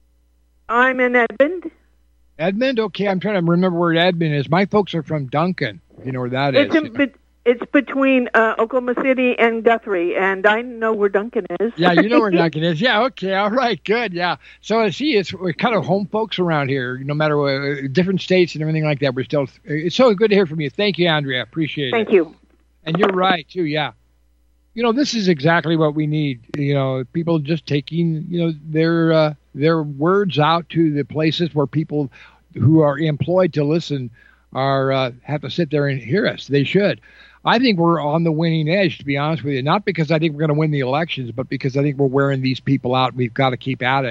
I'm in Edmond. Edmond? Okay, I'm trying to remember where Edmond is. My folks are from Duncan, if you know where that it's is. In, be- it's between uh, Oklahoma City and Guthrie, and I know where Duncan is. Yeah, you know where Duncan is. Yeah, okay, all right, good, yeah. So, I see, it's we're kind of home folks around here, no matter what, different states and everything like that. We're still, it's so good to hear from you. Thank you, Andrea. Appreciate Thank it. Thank you. And you're right, too, yeah. You know, this is exactly what we need. You know, people just taking, you know, their uh, their words out to the places where people who are employed to listen are uh, have to sit there and hear us. They should. I think we're on the winning edge, to be honest with you. Not because I think we're going to win the elections, but because I think we're wearing these people out. We've got to keep at it.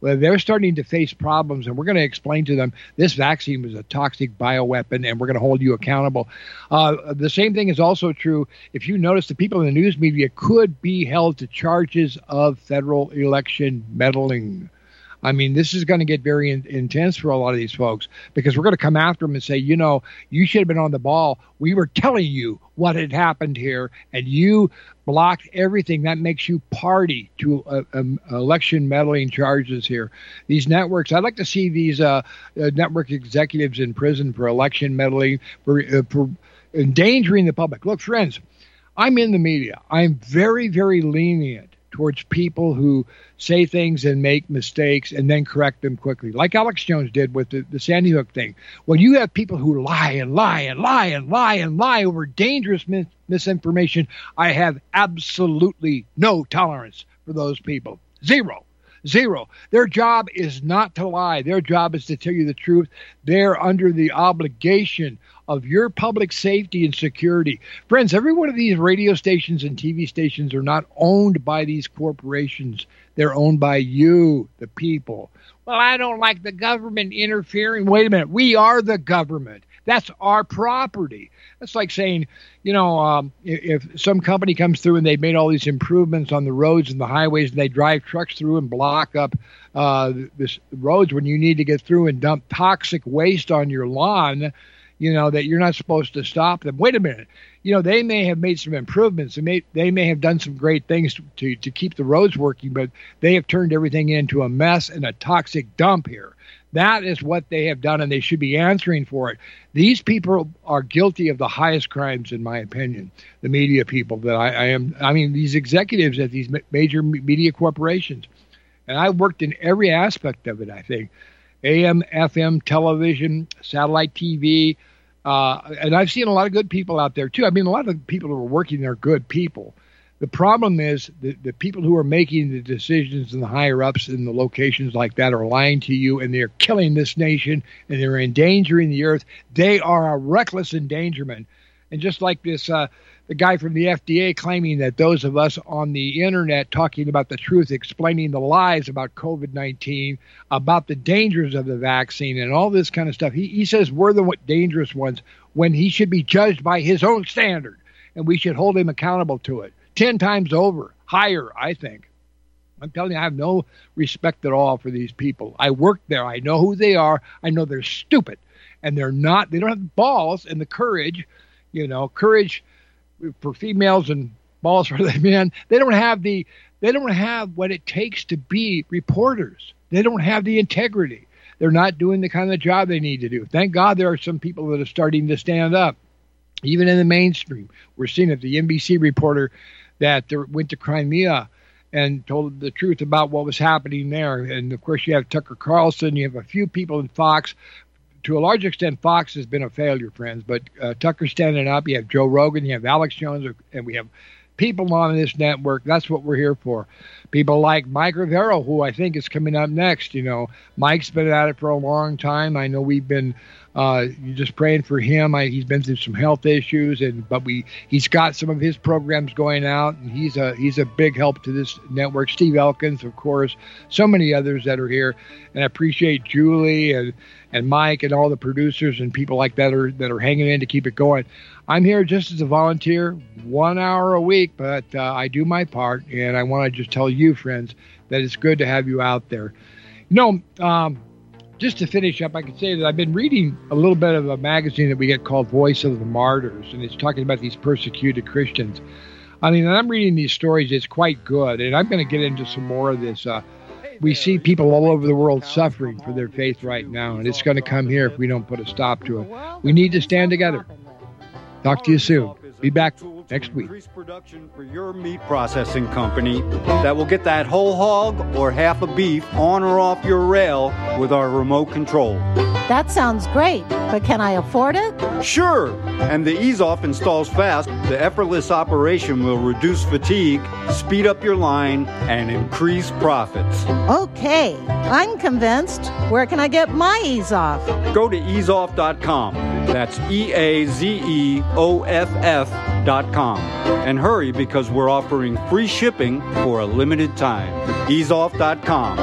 Well, they're starting to face problems, and we're going to explain to them this vaccine was a toxic bioweapon, and we're going to hold you accountable. Uh, the same thing is also true if you notice the people in the news media could be held to charges of federal election meddling. I mean, this is going to get very in, intense for a lot of these folks because we're going to come after them and say, you know, you should have been on the ball. We were telling you what had happened here, and you blocked everything. That makes you party to uh, um, election meddling charges here. These networks, I'd like to see these uh, uh, network executives in prison for election meddling, for, uh, for endangering the public. Look, friends, I'm in the media. I'm very, very lenient towards people who say things and make mistakes and then correct them quickly, like Alex Jones did with the, the Sandy Hook thing. When you have people who lie and lie and lie and lie and lie over dangerous mis- misinformation, I have absolutely no tolerance for those people. Zero. Zero. Their job is not to lie. Their job is to tell you the truth. They're under the obligation of your public safety and security. Friends, every one of these radio stations and T V stations are not owned by these corporations. They're owned by you, the people. Well, I don't like the government interfering. Wait a minute. We are the government. That's our property. That's like saying, you know, um, if, if some company comes through and they've made all these improvements on the roads and the highways and they drive trucks through and block up uh, this roads when you need to get through and dump toxic waste on your lawn, you know, that you're not supposed to stop them. Wait a minute. You know, they may have made some improvements. They may, they may have done some great things to, to, to keep the roads working, but they have turned everything into a mess and a toxic dump here. That is what they have done, and they should be answering for it. These people are guilty of the highest crimes, in my opinion, the media people that I, I am. I mean, these executives at these major media corporations. And I worked in every aspect of it, I think. A M, F M, television, satellite T V. Uh, and I've seen a lot of good people out there, too. I mean, a lot of the people who are working there are good people. The problem is the, the people who are making the decisions and the higher-ups in the locations like that are lying to you, and they're killing this nation, and they're endangering the earth. They are a reckless endangerment. And just like this, uh, the guy from the F D A claiming that those of us on the Internet talking about the truth, explaining the lies about COVID nineteen, about the dangers of the vaccine and all this kind of stuff, he, he says we're the dangerous ones when he should be judged by his own standard, and we should hold him accountable to it. Ten times over, higher, I think. I'm telling you, I have no respect at all for these people. I work there. I know who they are. I know they're stupid. And they're not, they don't have the balls and the courage, you know, courage for females and balls for the men. They don't have the, they don't have what it takes to be reporters. They don't have the integrity. They're not doing the kind of job they need to do. Thank God there are some people that are starting to stand up. Even in the mainstream, we're seeing it. The N B C reporter that went to Crimea and told the truth about what was happening there. And, of course, you have Tucker Carlson. You have a few people in Fox. To a large extent, Fox has been a failure, friends. But uh, Tucker's standing up. You have Joe Rogan. You have Alex Jones. And we have people on this network. That's what we're here for. People like Mike Rivero, who I think is coming up next. You know, Mike's been at it for a long time. I know we've been uh, just praying for him. I, he's been through some health issues, and but we he's got some of his programs going out, and he's a he's a big help to this network. Steve Elkins, of course, so many others that are here, and I appreciate Julie and and Mike and all the producers and people like that are that are hanging in to keep it going. I'm here just as a volunteer, one hour a week, but uh, I do my part, and I want to just tell you, friends, that it's good to have you out there. You know, um, just to finish up, I can say that I've been reading a little bit of a magazine that we get called Voice of the Martyrs, and it's talking about these persecuted Christians. I mean, I'm reading these stories. It's quite good, and I'm going to get into some more of this. Uh, we see people all over the world suffering for their faith right now, and it's going to come here if we don't put a stop to it. We need to stand together. Talk to you soon. Be back next week. Increase production for your meat processing company that will get that whole hog or half a beef on or off your rail with our remote control. That sounds great, but can I afford it? Sure. And the ease-off installs fast. The effortless operation will reduce fatigue, speed up your line, and increase profits. Okay, I'm convinced. Where can I get my ease-off? Go to ease off dot com. That's E A Z E O F F dot com. And hurry, because we're offering free shipping for a limited time. ease off dot com.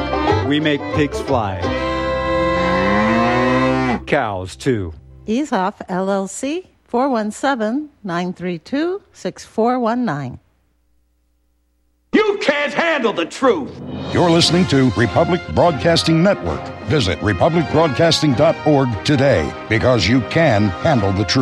we make pigs fly. Cows, too. EaseOff, L L C, four one seven, nine three two, six four one nine. You can't handle the truth. You're listening to Republic Broadcasting Network. Visit republic broadcasting dot org today because you can handle the truth.